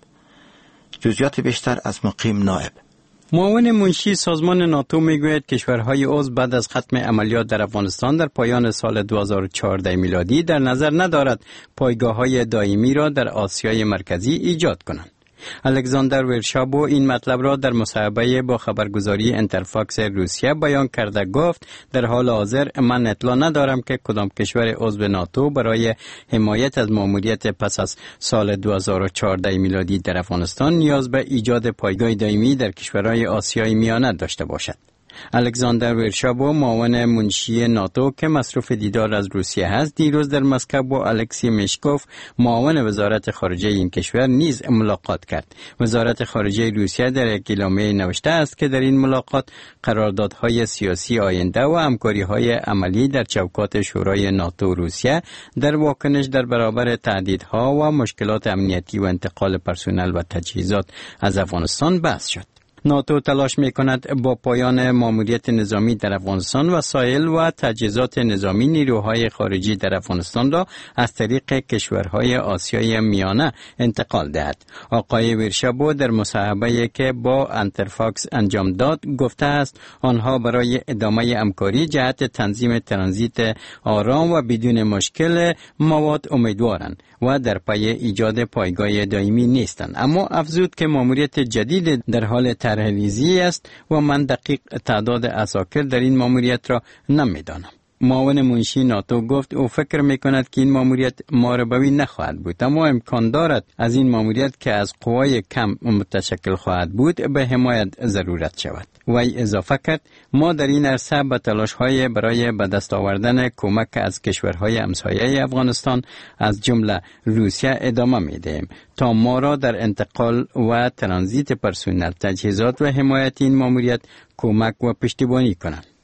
جزئیات بیشتر از مقیم نائب. معاون منشی سازمان ناتو میگوید کشورهای عضو بعد از ختم عملیات در افغانستان در پایان سال 2014 میلادی در نظر ندارد پایگاه‌های دائمی را در آسیای مرکزی ایجاد کنند. الکساندر ورشابو این مطلب را در مصاحبه با خبرگزاری انترفاکس روسیه بیان کرده گفت در حال حاضر من اطلاع ندارم که کدام کشور عضو ناتو برای حمایت از ماموریت پس از سال 2014 میلادی در افغانستان نیاز به ایجاد پایگاه دائمی در کشورهای آسیای میانه داشته باشد. الکساندر ورشابو معاون منشی ناتو که مصروف دیدار از روسیه هست دیروز در مسکو با الکسی میشکوف معاون وزارت خارجه این کشور نیز ملاقات کرد. وزارت خارجه روسیه در یک اعلامیه نوشته است که در این ملاقات قراردادهای سیاسی آینده و همکاری‌های عملی در چوکات شورای ناتو روسیه در واکنش در برابر تهدیدها و مشکلات امنیتی و انتقال پرسنل و تجهیزات از افغانستان بحث شد. ناتو تلاش می‌کند با پایان ماموریت نظامی در افغانستان وسایل و تجهیزات نظامی نیروهای خارجی در افغانستان را از طریق کشورهای آسیای میانه انتقال دهد. آقای ورشابو در مصاحبه‌ای که با انترفاکس انجام داد گفته است آنها برای ادامه همکاری جهت تنظیم ترانزیت آرام و بدون مشکل مواد امیدوارند و در پی ایجاد پایگاه دائمی نیستند، اما افزود که ماموریت جدید در حال طرح‌ریزی است و من دقیق تعداد عساکر در این ماموریت را نمی‌دانم. معاون منشی ناتو گفت او فکر می‌کند که این ماموریت محاربوی نخواهد بود، اما امکان دارد از این ماموریت که از قوای کم متشکل خواهد بود به حمایت ضرورت شود. وی اضافه کرد ما در این عرصه به تلاش‌های برای به دست آوردن کمک از کشورهای همسایه افغانستان از جمله روسیه ادامه می‌دهیم تا ما را در انتقال و ترانزیت پرسنل، تجهیزات و حمایت این ماموریت کمک و پشتیبانی کنند.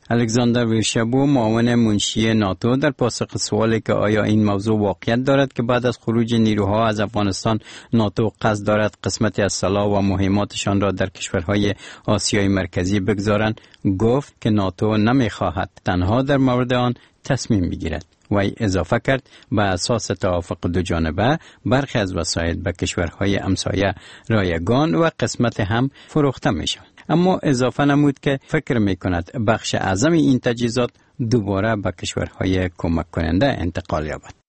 الکساندر ویرشابو معاون منشی ناتو در پاسخ سوالی که آیا این موضوع واقعیت دارد که بعد از خروج نیروها از افغانستان ناتو قصد دارد قسمتی از سلاح و مهماتشان را در کشورهای آسیای مرکزی بگذارند، گفت که ناتو نمیخواهد تنها در مورد آن تصمیم بگیرد. وی اضافه کرد به اساس توافق دو جانبه برخی از وسایل به کشورهای همسایه رایگان و قسمت هم فروخته می شود. اما اضافه نمود که فکر می کند بخش اعظم این تجهیزات دوباره به کشورهای کمک کننده انتقال یابد.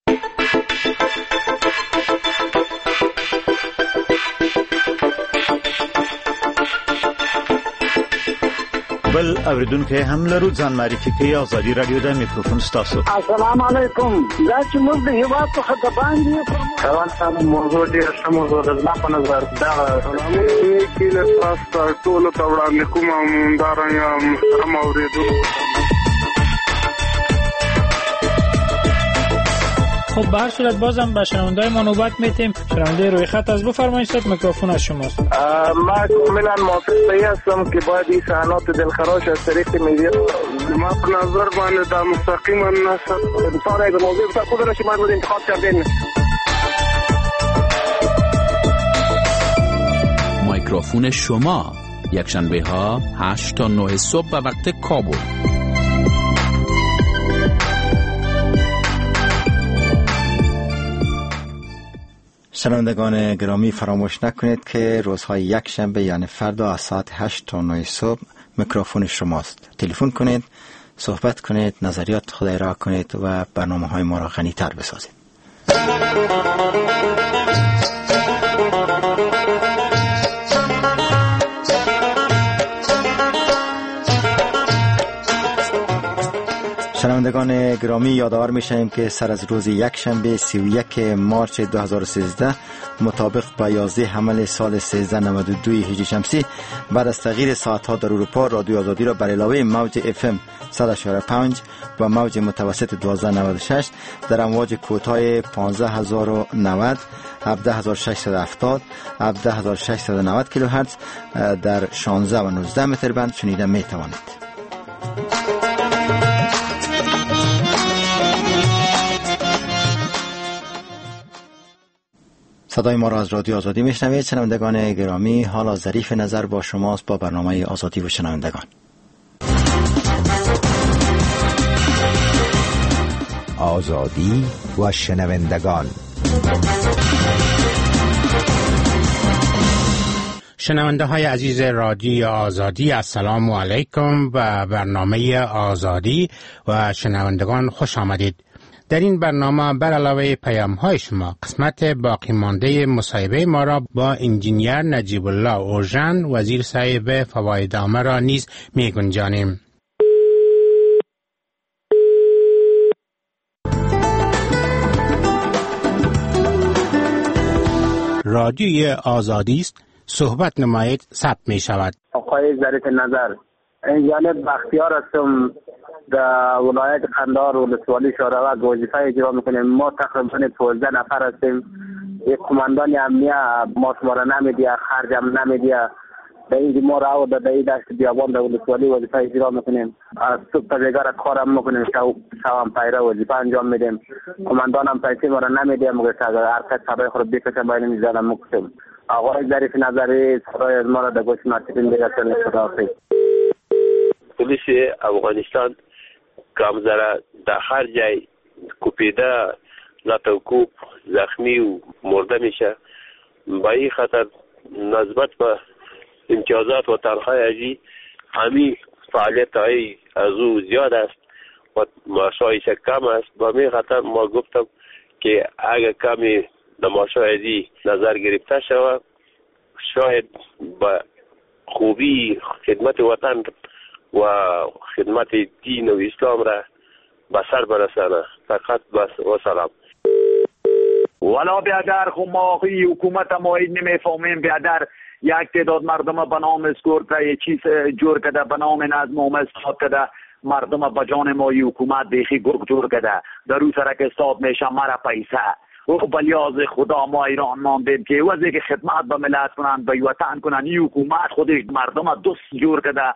بل اوریدونکو هم لرو ځان معرفي کوي ازادي رادیو د میکروفون ستاسو. السلام علیکم. دا چې موږ د هیواد په خطه باندې روان موضوع ډیر ښه موضوع ده. زما په نظر دا کې له تاسو ټول ته وړاندې کوم همدارنګه محترم اوریدونکو. خب به هر صورت بازم به شنونده‌های ما نوبت میتیم. شنونده روی خط از بفرمایید، صد میکروفون از شماست. ما کاملا موافق هستم که باید این صحنات دلخراش از طریق میدیا ما په نظر باندې دا مستقیما نشد انسان یک موضوع بسیار خوب را شما بود انتخاب کردین. میکروفون شما یکشنبه ها 8 تا 9 صبح به وقت کابل. شنوندگان گرامی، فراموش نکنید که روزهای یک شنبه یعنی فردا از ساعت 8 تا 9 صبح میکروفون شماست. تلفن کنید، صحبت کنید، نظریات خود ارائه کنید و برنامه‌های ما را غنی‌تر بسازید. شنوندگان گرامی، یادآور می‌شویم که سر از روز یک شنبه 31 مارچ 2013 مطابق با 11 حمل سال 1392 هجری شمسی بعد از تغییر ساعت‌ها در اروپا، رادیو آزادی را بر علاوه موج FM 100.5 و موج متوسط 1296 در امواج کوتاه 15090 17670 17690 کیلوهرتز در 16 و 19 متر بند شنیده می‌توانید. صدای ما را از رادیو آزادی میشنوید. شنوندگان گرامی، حالا ظریف نظر با شماست با برنامه آزادی و شنوندگان. آزادی و شنوندگان. شنونده های عزیز رادیو آزادی، السلام علیکم و برنامه آزادی و شنوندگان خوش آمدید. در این برنامه بر علاوه پیام های شما قسمت باقی مانده مصاحبه ما را با انجینیر نجیب الله اورژن وزیر صاحب فوایدنامه را نیز می گنجانیم. رادیوی آزادی است، صحبت نمایید، ثبت می شود. آقای ظریف نظر، جانب بختیار هستم، در ولایت قندهار ولسوالی شوروک وظیفه اجرا میکنیم. ما تقریبا 12 نفر هستیم. یک کماندان امنیه ما را نمیدیه، خرجم نمیدیه. در این ما را در این دشت بیابان در ولسوالی وظیفه اجرا میکنیم. از صبح تا دیگر کارم میکنیم، شب هم پیره وظیفه انجام میدیم. کماندان هم پیسه ما را نمیدیه، مگر حرکت سبای خود بکشم باید میزنم میکشم. آقای ظریف نظری صدای ما را در گوش مرتبین دیگر سرنی خداحافظ. پلیس افغانستان کامزره در هر جای کوپیده، لاتوکوب، زخمی و مرده میشه. با این خاطر نسبت به امتیازات و تنخواه ازی همین فعالیت های از او زیاد است و معاشایش کم است. با این خاطر ما گفتم که اگر کمی معاشای ازی نظر گرفته شود، شاید با خوبی خدمت وطن و خدمت دین و اسلام را به سر برسانه. فقط بس و سلام. ولا بیادر خو ما حکومت ما این نمیفهمیم. بیادر یک تعداد مردم به نام اسکورت یه چیز جور کده، به نام نظم و استاد کده، مردم به جان ما حکومت بیخی گرگ جور کده. در او سرک استاد میشه مرا پیسه. و بلیاز خدا ما ایران ماندیم که وزی که خدمت به ملت کنن، به وطن کنن، این حکومت خودش مردم دوست جور کده.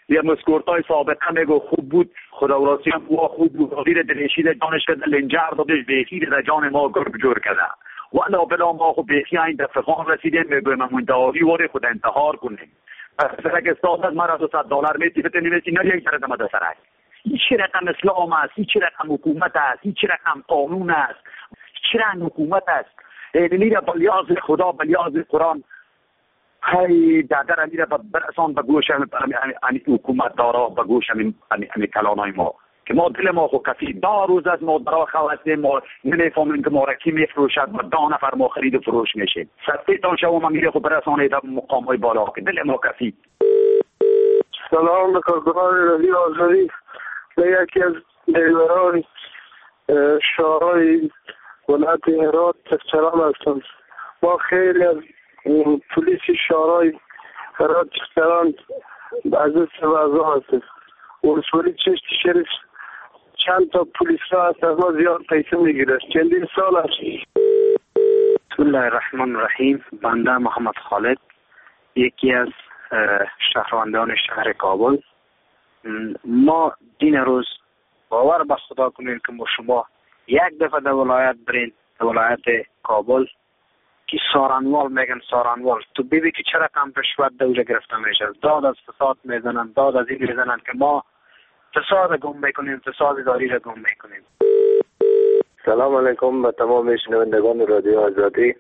یه مسکورتای سابقه میگو خوب بود، خدا وراستی هم خوب بود، غیر دلشید جانش کرده لنجر دادش بیخی در جان ما گرگ جور کرده. والا بلا ما خب بیخی این دفقان رسیدیم میگویم همون دعاوی واره خود انتحار کنیم. پس اگه استاد از مرا $200 میتی بده نمیسی نریه کرده مده سرک. هیچ رقم اسلام است، هیچ رقم حکومت است، هیچ رقم قانون است، هیچ رقم حکومت است. میره بلیاز خدا بلیاز قرآن های دادر میره برسان به گوش همی حکومت دارا به گوش همی کلانای ما که ما دل ما خود کفی 2 روز از مادرها خواسته ما نمیفهمیم که ما را کی میفروشد و 10 نفر ما خرید و فروش میشه. 100 تان شما ما میره خود برسانه در مقام های بالا که دل ما کفی. سلام به کارکنان رادیو آزادی و یکی از دیوران شاهرای ولایت هرات تکچران هستم. ما خیلی از پلیس شاهرای هرات تکچران از دست وضع هستیم. ولسوالی چشت شریف چند تا پلیس ها هست از ما زیاد پیسه میگیره. چندین سال هست. بسم الله الرحمن الرحیم. بنده محمد خالد، یکی از شهروندان شهر کابل. ما دین روز باور به خدا کنیم که ما شما یک دفعه در ولایت برین، در ولایت کابل که سارنوال میگن سارنوال، تو ببین که چه رقم رشوت در اونجا گرفته میشه. داد از فساد میزنن، داد از این میزنن که ما فساد گم میکنیم، فساد اداری را گم میکنیم. سلام علیکم به تمام شنوندگان رادیو آزادی.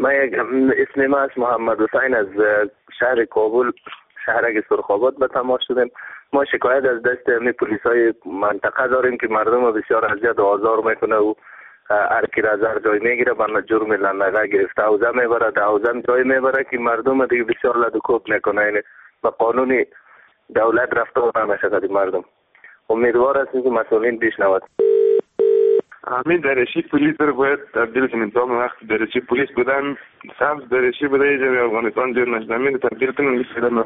اسم من است محمد حسین از شهر کابل، شهرک سرخاباد به تماس شدیم. ما شکایت از دست همین پلیسای منطقه داریم که مردم رو بسیار اذیت و آزار میکنه و هر کی را هزار جای میگیره بنا جرم لندگه گرفته حوزه میبره، در حوزه جای میبره که مردم دیگه بسیار لدوکوب میکنه. یعنی به قانون دولت رفتار نمیشه کردی مردم. امیدوار هستیم که مسئولین بشنود. همین درشی پلیس رو باید تبدیل کنیم. تا وقتی درشی پلیس بودن سبز درشی بوده یه جای افغانستان جور نشد. همین تبدیل کنیم میشه.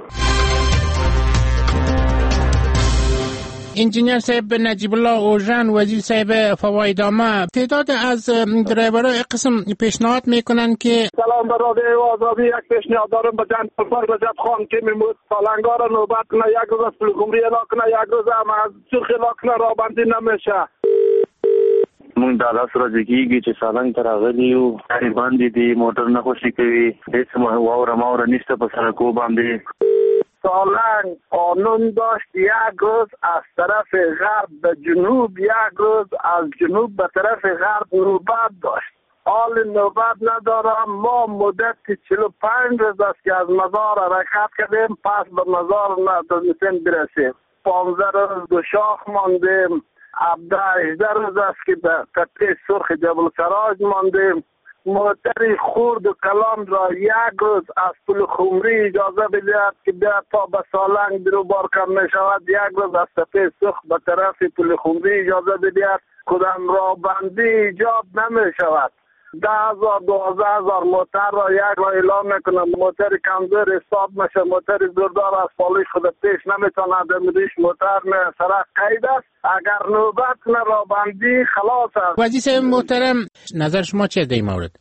انجینیر صاحب نجیب الله اوژن، وزیر صاحب فوایدامه، تعداد از درایورها قسم پیشنهاد میکنن که سلام به رادیو آزادی. یک پیشنهاد دارم به جناب فرزاد رجب خان که میمود سالنگا را نوبت کنه، یک روز از پلخمری اعلام کنه، یک روز هم از سرخ اعلام کنه، رابندی نمیشه. مونږ د الله سره جګیږي چې سالنګ ته راغلي یو غریبان دي موټر نه خوشي کوي هیڅ واوره ماوره نشته په سړکو باندې. سالنگ قانون داشت یک روز از طرف غرب به جنوب، یک روز از جنوب به طرف غرب نوبت داشت. حال نوبت ندارم. ما مدت 45 روز است که از مزار حرکت کردیم، پس به مزار نتونستیم برسیم. 15 روز دو شاخ ماندیم. 17-18 روز است که به تپه سرخ جبل سراج ماندیم. موتری خورد و کلام را یک روز از پل خمری اجازه بدهد که بیاد تا به سالنگ برو بار کم می شود. یک روز از تپه سرخ به طرف پل خمری اجازه بدهد. کدام را بندی ایجاد نمی شود. 10,000-12,000 موتر را یک را اعلام میکنه. موتر کمزور حساب میشه، موتر زوردار از پالیش خود پیش نمیتونه، دمیدیش موتر نه سرک قید است. اگر نوبت نه را بندی خلاص است. وزیر صاحب محترم، نظر شما چیه در این مورد؟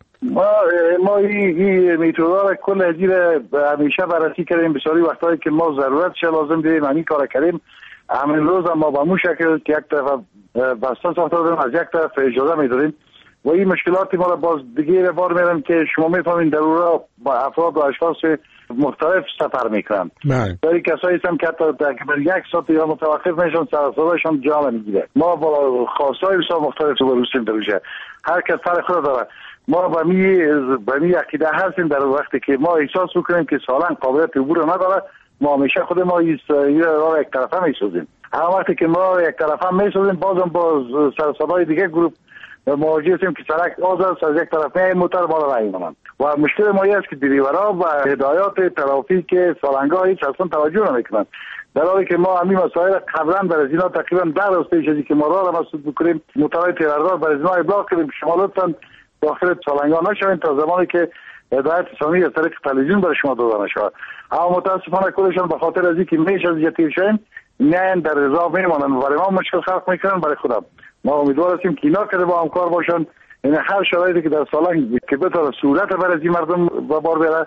ما این میتودا را کل ازیر همیشه بررسی کردیم. بسیاری وقتایی که ما ضرورتش لازم دیدیم همین کار کردیم. همین روز هم ما به مو شکل که یک طرف بسته ساخته داریم، از یک طرف اجازه میداریم و این مشکلاتی ما را باز دیگه بار میرم که شما میفهمین در اونجا با افراد و اشخاص مختلف سفر میکنن. داری کسایی هستن که تقریبا 1 ساعت یا متوقف میشن، سرسادهشان جا میگیره. ما با خواستای بسیار مختلف رو روسیم در اونجا. هر کس فرق خود داره. ما به می عقیده هستیم در وقتی که ما احساس بکنیم که سالنگ قابلیت عبور نداره، ما همیشه خود ما این را یک طرفه میسازیم. هر وقتی که ما یک طرفه میسازیم بازم با سرسادهای دیگه گروه مواجه هستیم که سرک آزاد از یک طرف میای موتر بالا نمیمونن و مشکل ما است که دریورها و هدایات ترافیک سالنگ‌ها هیچ اصلا توجه نمیکنن، در حالی که ما همین مسائل قبلا برای اینا تقریبا 10 روز پیش از که ما را مسدود بکنیم موترهای تیراردار برای اینا ابلاغ کردیم شما لطفا داخل سالنگ‌ها نشوین تا زمانی که هدایت ثانی از طریق تلویزیون برای شما داده نشود. اما متاسفانه کلشون به خاطر از اینکه میشه از جتیر شویم نه در رضا میمونن و برای ما مشکل خلق میکنن. برای خودم ما امیدوار هستیم که اینا که با همکار باشن، یعنی هر شرایطی که در سالنگ که بتونه صورت برای مردم به بار بره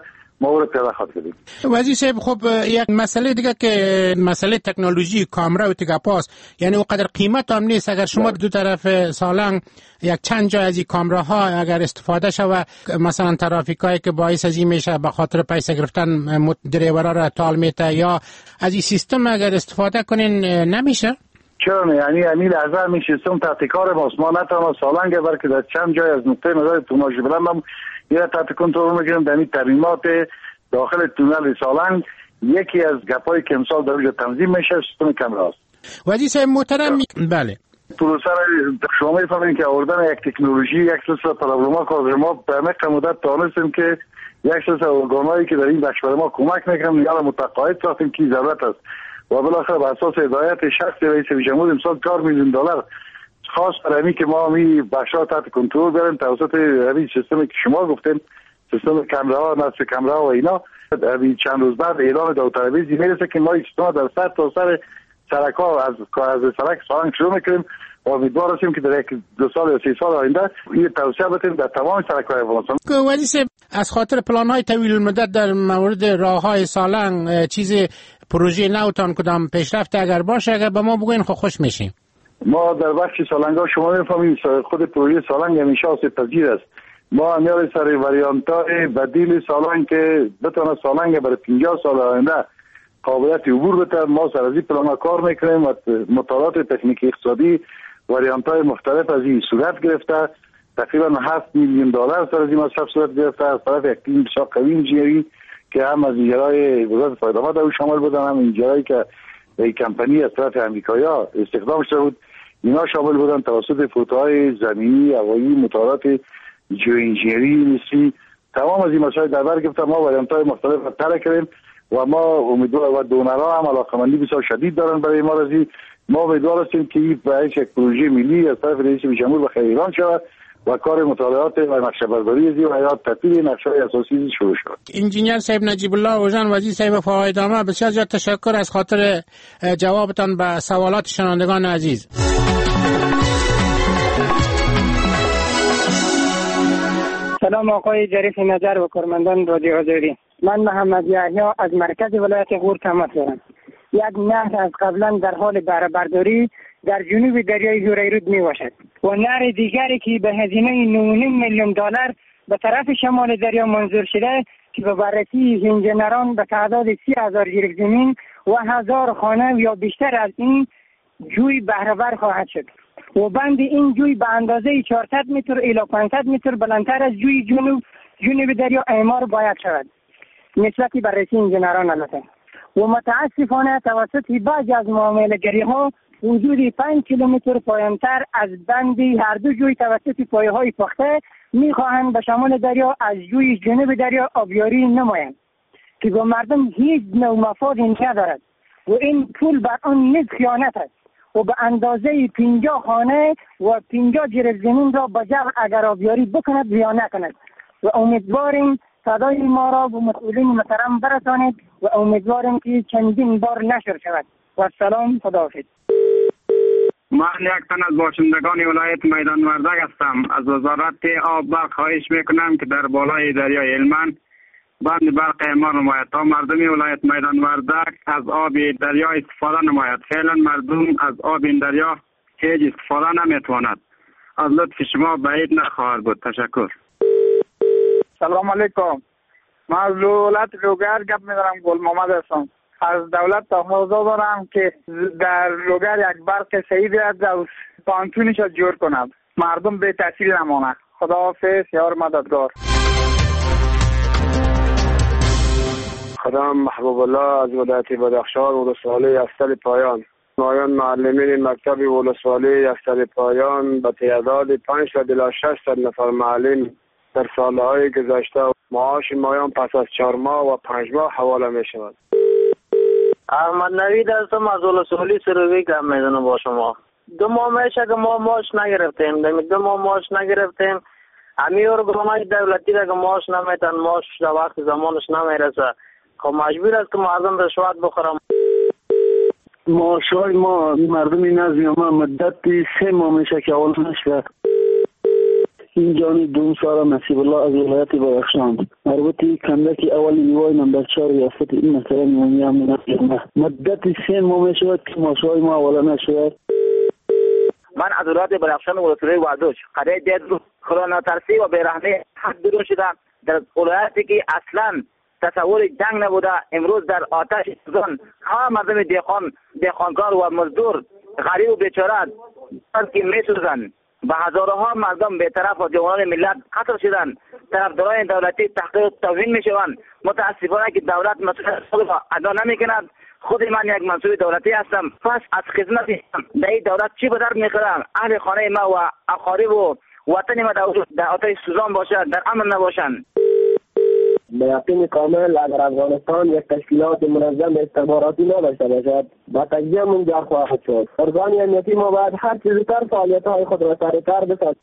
ما او را پیاده خواهد کردیم. وزیر صاحب خب یک مسئله دیگه که مسئله تکنولوژی کامرا و تگاپاس، یعنی اونقدر قیمت هم نیست. اگر شما دو طرف سالنگ یک چند جای از این کامراها اگر استفاده شود، مثلا ترافیکایی که باعث از این میشه به خاطر پیسه گرفتن دریورا را تال میته، یا از این سیستم اگر استفاده کنین نمیشه؟ چرا نه؟ یعنی همین لحظه همین سیستم تحت کار ماست. ما نه تنها سالنگ بلکه در چند جای از نقطه نظر توناژ بلند هم یه تحت کنترل میگیریم. در این ترمیمات داخل تونل سالنگ یکی از گپایی که امسال در اونجا تنظیم میشه سیستم کامراست. وزیر صاحب محترم، بله پروسه شما میفهمین که آوردن یک تکنولوژی یک سلسله پروگرام‌ها که ما به همه مدت دانستیم که یک سلسله ارگان‌هایی که در این بخش به ما کمک میکنن یا متقاعد ساختیم که ضرورت است و بالاخره به اساس هدایت شخص رئیس جمهور امسال $4 میلیون خاص برای که ما می بخش‌ها تحت کنترل بیاریم توسط همین سیستمی که شما گفتین، سیستم کامراها، نصب کامراها و اینا. همین چند روز بعد اعلام داوطلبی میرسه که ما این سیستم در سر تا سر سرک‌ها از سرک سالنگ شروع میکنیم و امیدوار هستیم که در 2 سال یا 3 سال آینده این توسعه بتیم در تمام سرک‌های افغانستان. ولی صاحب از خاطر پلان‌های طویل المدت در مورد راه‌های سالنگ چیز پروژه نوتان کدام پیشرفت اگر باشه اگر به ما بگوین خوش میشیم. ما در بخش سالنگ‌ها شما می‌فهمید خود پروژه سالنگ همیشه آسیب‌پذیر است. ما همیشه سر واریانت‌های بدیل سالنگ که بتونه سالنگ برای 50 سال آینده قابلیت عبور بده. ما سر از این پلان‌ها کار میکنیم و مطالعات تکنیکی اقتصادی واریانت‌های مختلف از این صورت گرفته. تقریبا $7 میلیون سر از این مصرف صورت گرفته از طرف یک تیم بسیار قوی انجینری که هم از انجینرهای وزارت فایده‌آمد او شامل بودن، هم انجینرهایی که یک کمپانی از طرف امریکایی‌ها استخدام شده بود اینا شامل بودن. توسط فوتوهای زمینی، هوایی، مطالعات جیو انجینری نیستی تمام از این مسائل در بر گرفته. ما واریانت‌های مختلف را طرح کردیم و ما امیدوار و دونرها هم علاقه‌مندی بسیار شدید دارن برای ما رازی. ما امیدوار هستیم که این یک پروژه ملی از طرف رئیس جمهور به خیر ایران شود و کار مطالعات و نقشه‌برداری از این حیات ترتیب نقشه‌های اساسی شروع شد. انجینیر صاحب نجیب الله اوژن، وزیر صاحب فایده‌آمد، بسیار زیاد تشکر از خاطر جوابتان به سوالات شنوندگان عزیز. سلام آقای جریف نجار و کارمندان رادیو آزادی. من محمد یحیی از مرکز ولایت غور تماس دارم. یک نهر از قبلا در حال بهره برداری در جنوب دریای هوریرود می باشد و نهر دیگری که به هزینه $9.5 میلیون به طرف شمال دریا منظور شده که به بررسی انجینران به تعداد 30,000 جریب زمین و 1000 خانه یا بیشتر از این جوی بهره بر خواهد شد و بند این جوی به اندازه 400 متر الی 500 متر بلندتر از جوی جنوب دریا اعمار باید شود نسبت بررسی انجینران البته. و متاسفانه توسط بعضی از معامله‌گری‌ها حدود 5 کیلومتر پایین‌تر از بند هر دو جوی توسط پایه‌های پخته می‌خواهند به شمال دریا از جوی جنوب دریا آبیاری نمایند که به مردم هیچ نوع مفادی ندارد و این پول بر آن نیز خیانت است و به اندازه 50 خانه و 50 جریب زمین را به جمع اگر آبیاری بکند یا نکند و امیدواریم صدای ما را به مسئولین محترم برسانید و امیدواریم که چندین بار نشر شود و سلام، خداحافظ. من یک تن از باشندگان ولایت میدان وردک هستم. از وزارت آب برق خواهش میکنم که در بالای دریای هلمند بند برق اعمار نماید تا مردم ولایت میدان وردک از آب دریا استفاده نماید. فعلا مردم از آب این دریا هیچ استفاده نمیتواند. از لطف شما بعید نخواهد بود. تشکر. سلام علیکم. من از دولت لوگر گپ می‌دارم. گل محمد هستم. از دولت تقاضا دارم که در لوگر یک برق صحیح بیاد و پانتونش را جور کند. مردم به تحصیل نماند. خداحافظ. یار مددگار. خدام محبوب الله از ولایت بدخشان ولسوالی افسر پایان. نایان معلمین مکتب ولسوالی افسر پایان به تعداد 5,600 نفر معلم در سالهای گذشته معاش مایان پس از 4 ماه و 5 ماه حواله می شود. احمد نوید هستم از ولسوالی سروی گپ میزنم با شما. 2 ماه میشه که ما معاش نگرفتیم. 2 ماه معاش نگرفتیم. همین ارگان‌های دولتی را که معاش نمیتن، معاش در وقت زمانش نمیرسه. خب مجبور است که مردم رشوت بخورم. معاشای ما مردم نزدی ما مدت 3 ماه میشه که اول نشده. این جانی دومسار نصیب الله از ولایت بدخشان. مربوطی کندکی اول نیوای نمبر 4 ریاست این مسئله نمونی هم مدت 3 ماه می شود که ماشوهای ما اولا نشود. من از ولایت بدخشان ولسوالی وردوش قریه دید رو خلاناترسی و بیرحمی حد درون شدم در ولایتی که اصلا تصور جنگ نبوده. امروز در آتش سوزان همه مردم دهقانکار و مزدور غریب و بیچاره که می سوزن و هزارها مردم بی‌طرف و جوانان ملت قتل شدن. طرفداران دولتی تحقیر و توهین می شوند. متاسفانه که دولت مسئولیت خود را ادا نمی کند. خود من یک منصوب دولتی هستم، پس از خدمت در این دولت چی به درد میخورم؟ اهل خانه ما و اقارب و وطن ما در آتش سوزان باشد، در امن نباشند. به یقین کامل اگر افغانستان یک تشکیلات منظم استخباراتی نداشته باشد با تجزیه منجر خواهد شد. ارگان امنیتی ما باید هر چیز زودتر فعالیت‌های خود را سریع‌تر بسازد.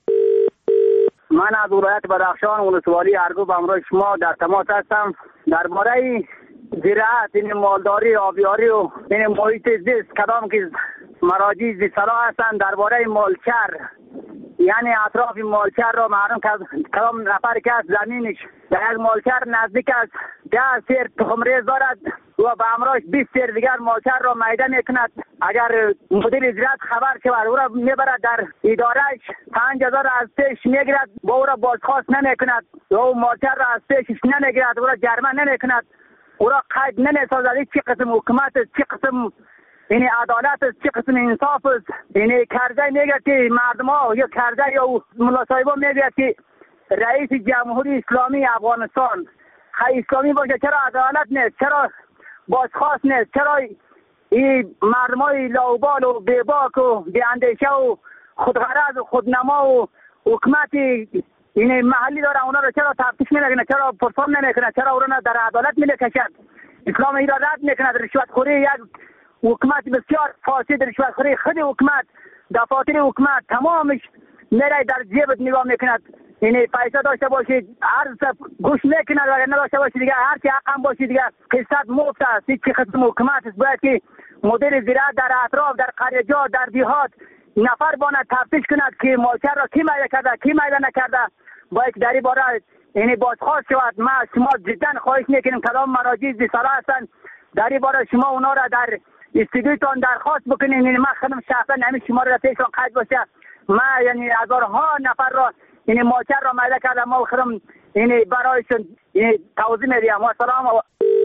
من از ولایت بدخشان ولسوالی ارگو با امروز شما در تماس هستم. درباره زراعت، این مالداری، آبیاری و این محیط زیست کدام که مراجع زیست‌سالار هستند، درباره مالچر یعنی اطراف مالچر را معلوم کدام نفر که از زمینش در یک مالچر نزدیک است 10 سیر تخمریز دارد و به همراهش 20 سیر دیگر مالچر را میده میکند. اگر مدیر زراعت خبر شود او را میبرد در ادارهش 5000 از پیش میگیرد، با او را بازخواست نمیکند و مالچر را از پیشش نمیگیرد، او را جرمه نمیکند، او را قید نمیسازد. چه قسم حکومت است، چه قسم این عدالت است، چه قسم انصاف است؟ این کرده میگه که مردم ها یا کرده یا ملا صاحبا میگه که رئیس جمهوری اسلامی افغانستان اسلامی باشه، چرا عدالت نیست؟ چرا بازخواست نیست؟ چرا این مردم های لاوبال و بیباک و بیاندیشه و خودغرض و خودنما و حکومت این محلی داره اونا رو چرا تفتیش نمیکنه؟ چرا پرسان نمیکنه؟ چرا اونا در عدالت نمیکشد؟ اسلام این را رد میکند. رشوت خوری یک حکومت بسیار فاسد، رشوت خوری خود حکومت، دفاتر حکومت تمامش میره در جیبت نگاه میکند. این پیسه داشته باشید هر گوش میکند و اگر نداشته باشید دیگه هر چی حقم باشید دیگه قسط مفت است. این چه قسم حکومت است؟ باید که مدیر زراعت در اطراف در قریه‌جات در دیهات نفر باید تفتیش کند که مالچر را کی میده کرده کی میده نکرده. باید در این باره این بازخواست شود. ما شما جدا خواهش میکنیم کدام مراجع زیست‌سالار هستند در این باره شما اونا را در استودیوتان درخواست بکنین. این ما خودم شخصا همین شما را پیشان قید باشه. ما یعنی هزارها نفر را این مالچر را میده کردم، ما خودم این برایشون این توضیح میدیم. و سلام.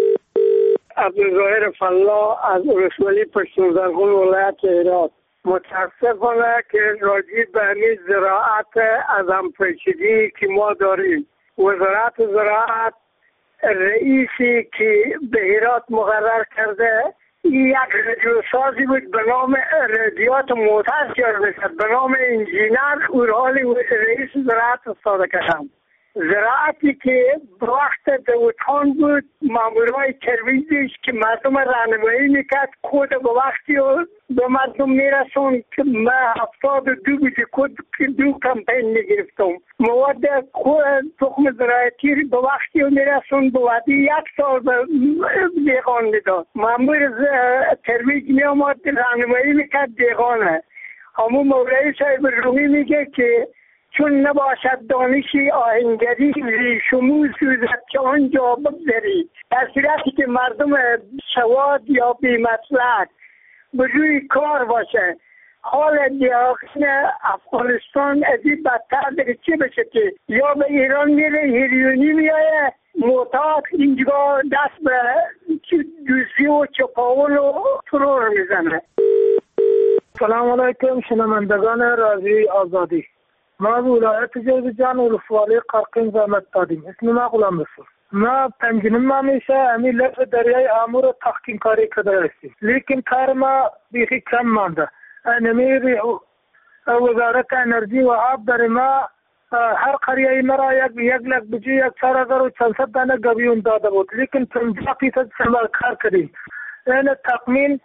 عبدالظاهر فلاح از ولسوالی پشتون زرغون ولایت هرات. متاسفانه که راجع به همین زراعت از هم پیچیدگی که ما داریم، وزارت زراعت رئیسی که به هرات مقرر کرده یک رادیو سازی بود به نام رادیات معتز جار بشد به نام انجینر او حال رئیس زراعت استاده کردم. زراعتی که وقت داودخان بود مامورای ترویجش که مردم راهنمایی میکرد کد به وقتی و به مردم میرسون که من 72 بود کد 2 کمپین میگرفتم. مواد تخم زراعتی به وقتی و میرسون به وقتی 1 سال به دیگان میداد. مامور ترویج میامد راهنمایی میکرد دیگانه. همون مولای صاحب رومی میگه که چون نباشد دانشی آهنگری ریشمو سوزد که آنجا بگذری. در صورتی که مردم سواد یا بی‌مسلک به روی کار باشه، حال دیاقین افغانستان از این بدتر دیگه چی بشه که یا به ایران میره هریونی میایه معتاد اینجا دست به دوزی و چپاول و ترور میزنه. سلام علیکم شنوندگان رادیوی آزادی. ما ولایت جوزجان ولسوالی قرقین زحمت دادیم. اسم ما غلام رسول. ما پنجم ما میشه امی لفظ دریای آمور تحقیق کاری کرده هستیم، لیکن کار ما بیخی کم مانده. انمی وزارت انرژی و آب در ما هر قریه مرا یک لک بجی 4400 دانه گبیون داده بود، لیکن 50% شمال کار کردیم. این تقمین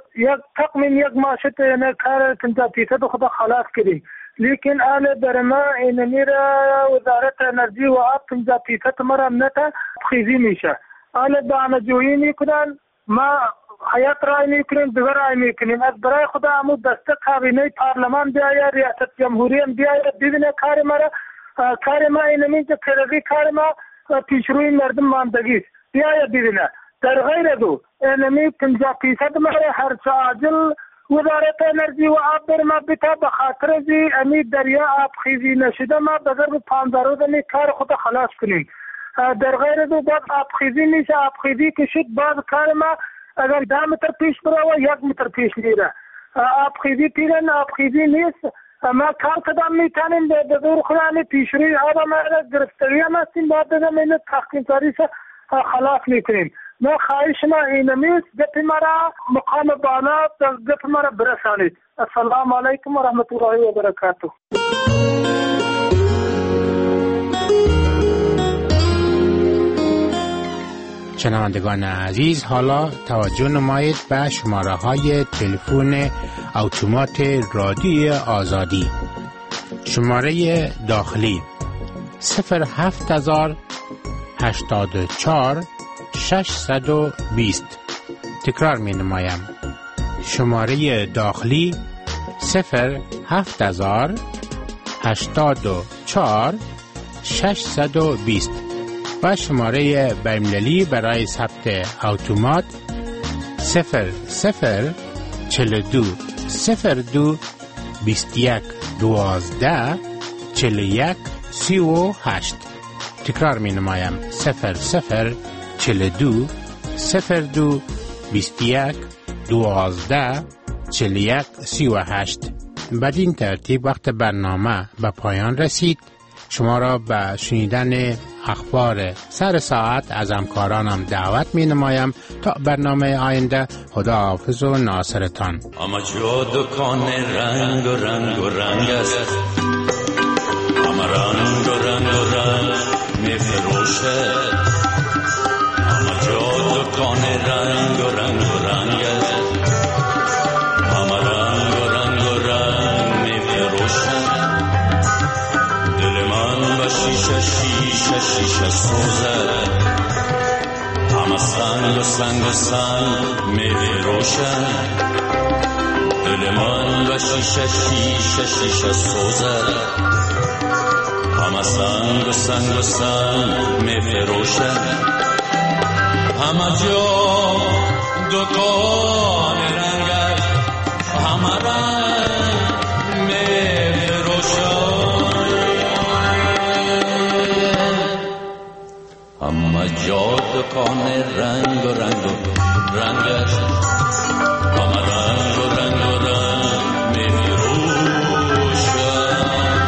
یک ماشت این کار 50% خدا خلاص کردیم، لیکن آل در ما این وزارت انرژی و آب 50% مرا نتا خیزی میشه. آل دانه جویی میکنن، ما حیات رای میکنیم، دیگر رای میکنیم. از برای خدا همون دسته کابینه پارلمان بیاید، ریاست جمهوری بیاید، ببینه کار مرا کار ما اینمی که کرقی کار ما پیشروی مردم ماندگی است. بیا ببینه در غیر از او اینمی 50% ما هر چه عاجل وزارت انرژی و آب در ما بتا به خاطر از امی دریا آب خیزی نشده ما بگر به 15 روز امی کار خود خلاص کنیم. در غیر از او باز آب خیزی میشه، آب خیزی کشید باز کار ما اگر 10 متر پیش بره و 1 متر پیش میره. آب خیزی پیرن آب خیزی نیست. ما کار کدام میتونیم به دور خلانی پیشروی آب ما گرفتاری هم هستیم باید بگم این تحقیم کاری se خلاص میکنیم. ما خواهش ما اینمیست گپ مرا مقام بالا گپ مرا برسانید. السلام علیکم و رحمت الله و برکاته. شنوندگان عزیز، حالا توجه نمایید به شماره های تلفن اتومات رادیوی آزادی. شماره داخلی 07084 620. تکرار می نمایم. شماره داخلی 07084 620 و شماره بین‌المللی برای ثبت اتومات 0042 02 21 12 41 38. تکرار می نمایم 0042 02 21 12 41 38. بدین ترتیب وقت برنامه به پایان رسید. شما را به شنیدن اخبار سر ساعت از همکارانم دعوت می نمایم تا برنامه آینده. خدا حافظ و ناصرتان. اما جا دکان رنگ و رنگ و رنگ است، اما رنگ و رنگ و رنگ می فروشه. اما جا دکان رنگ و رنگ و رنگ است، اما رنگ و رنگ و رنگ می فروشه. دل من و شیشه شیشه شیشه سوزه، همه سنگ و سنگ و سنگ می فروشن. دل من و شیشه شیشه شیشه سوزه، همه سنگ و سنگ و سنگ می فروشن. همه جا دکان رنگ است، همه رنگ می فروشن. همه جا دکان رنگ و رنگ و رنگ است، همه رنگ و رنگ و رنگ می فروشن.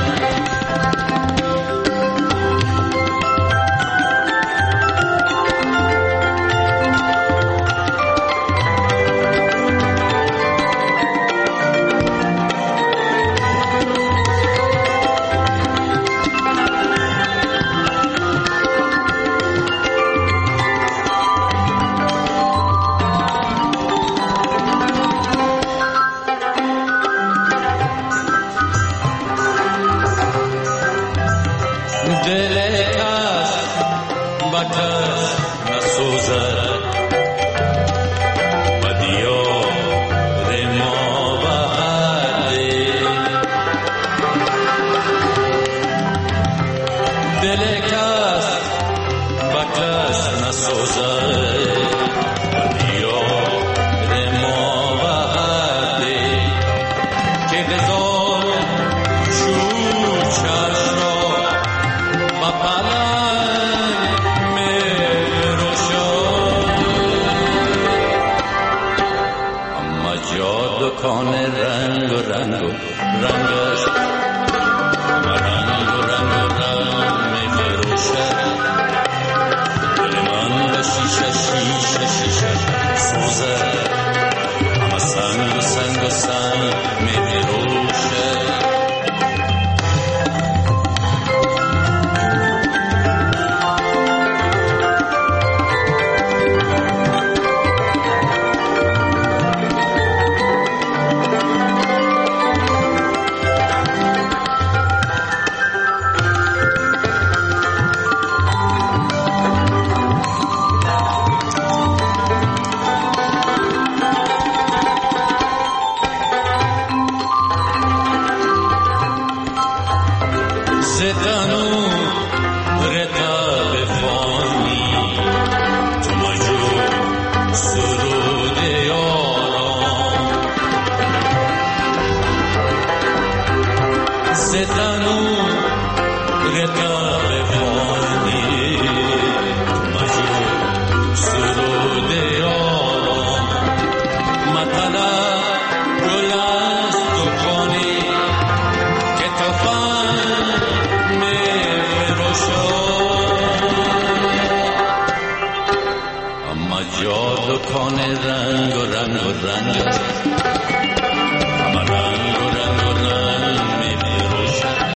دکان رنگ و رنگ و رنگ است، رنگ و رنگ و رنگ می زدنو رتاب فانی تو مجور سرود یاران زدنو رتاب فانی تو مجور سرود یاران مطلع گل از دکانی که تفن اما جا دکان رنگ و رنگ و رنگ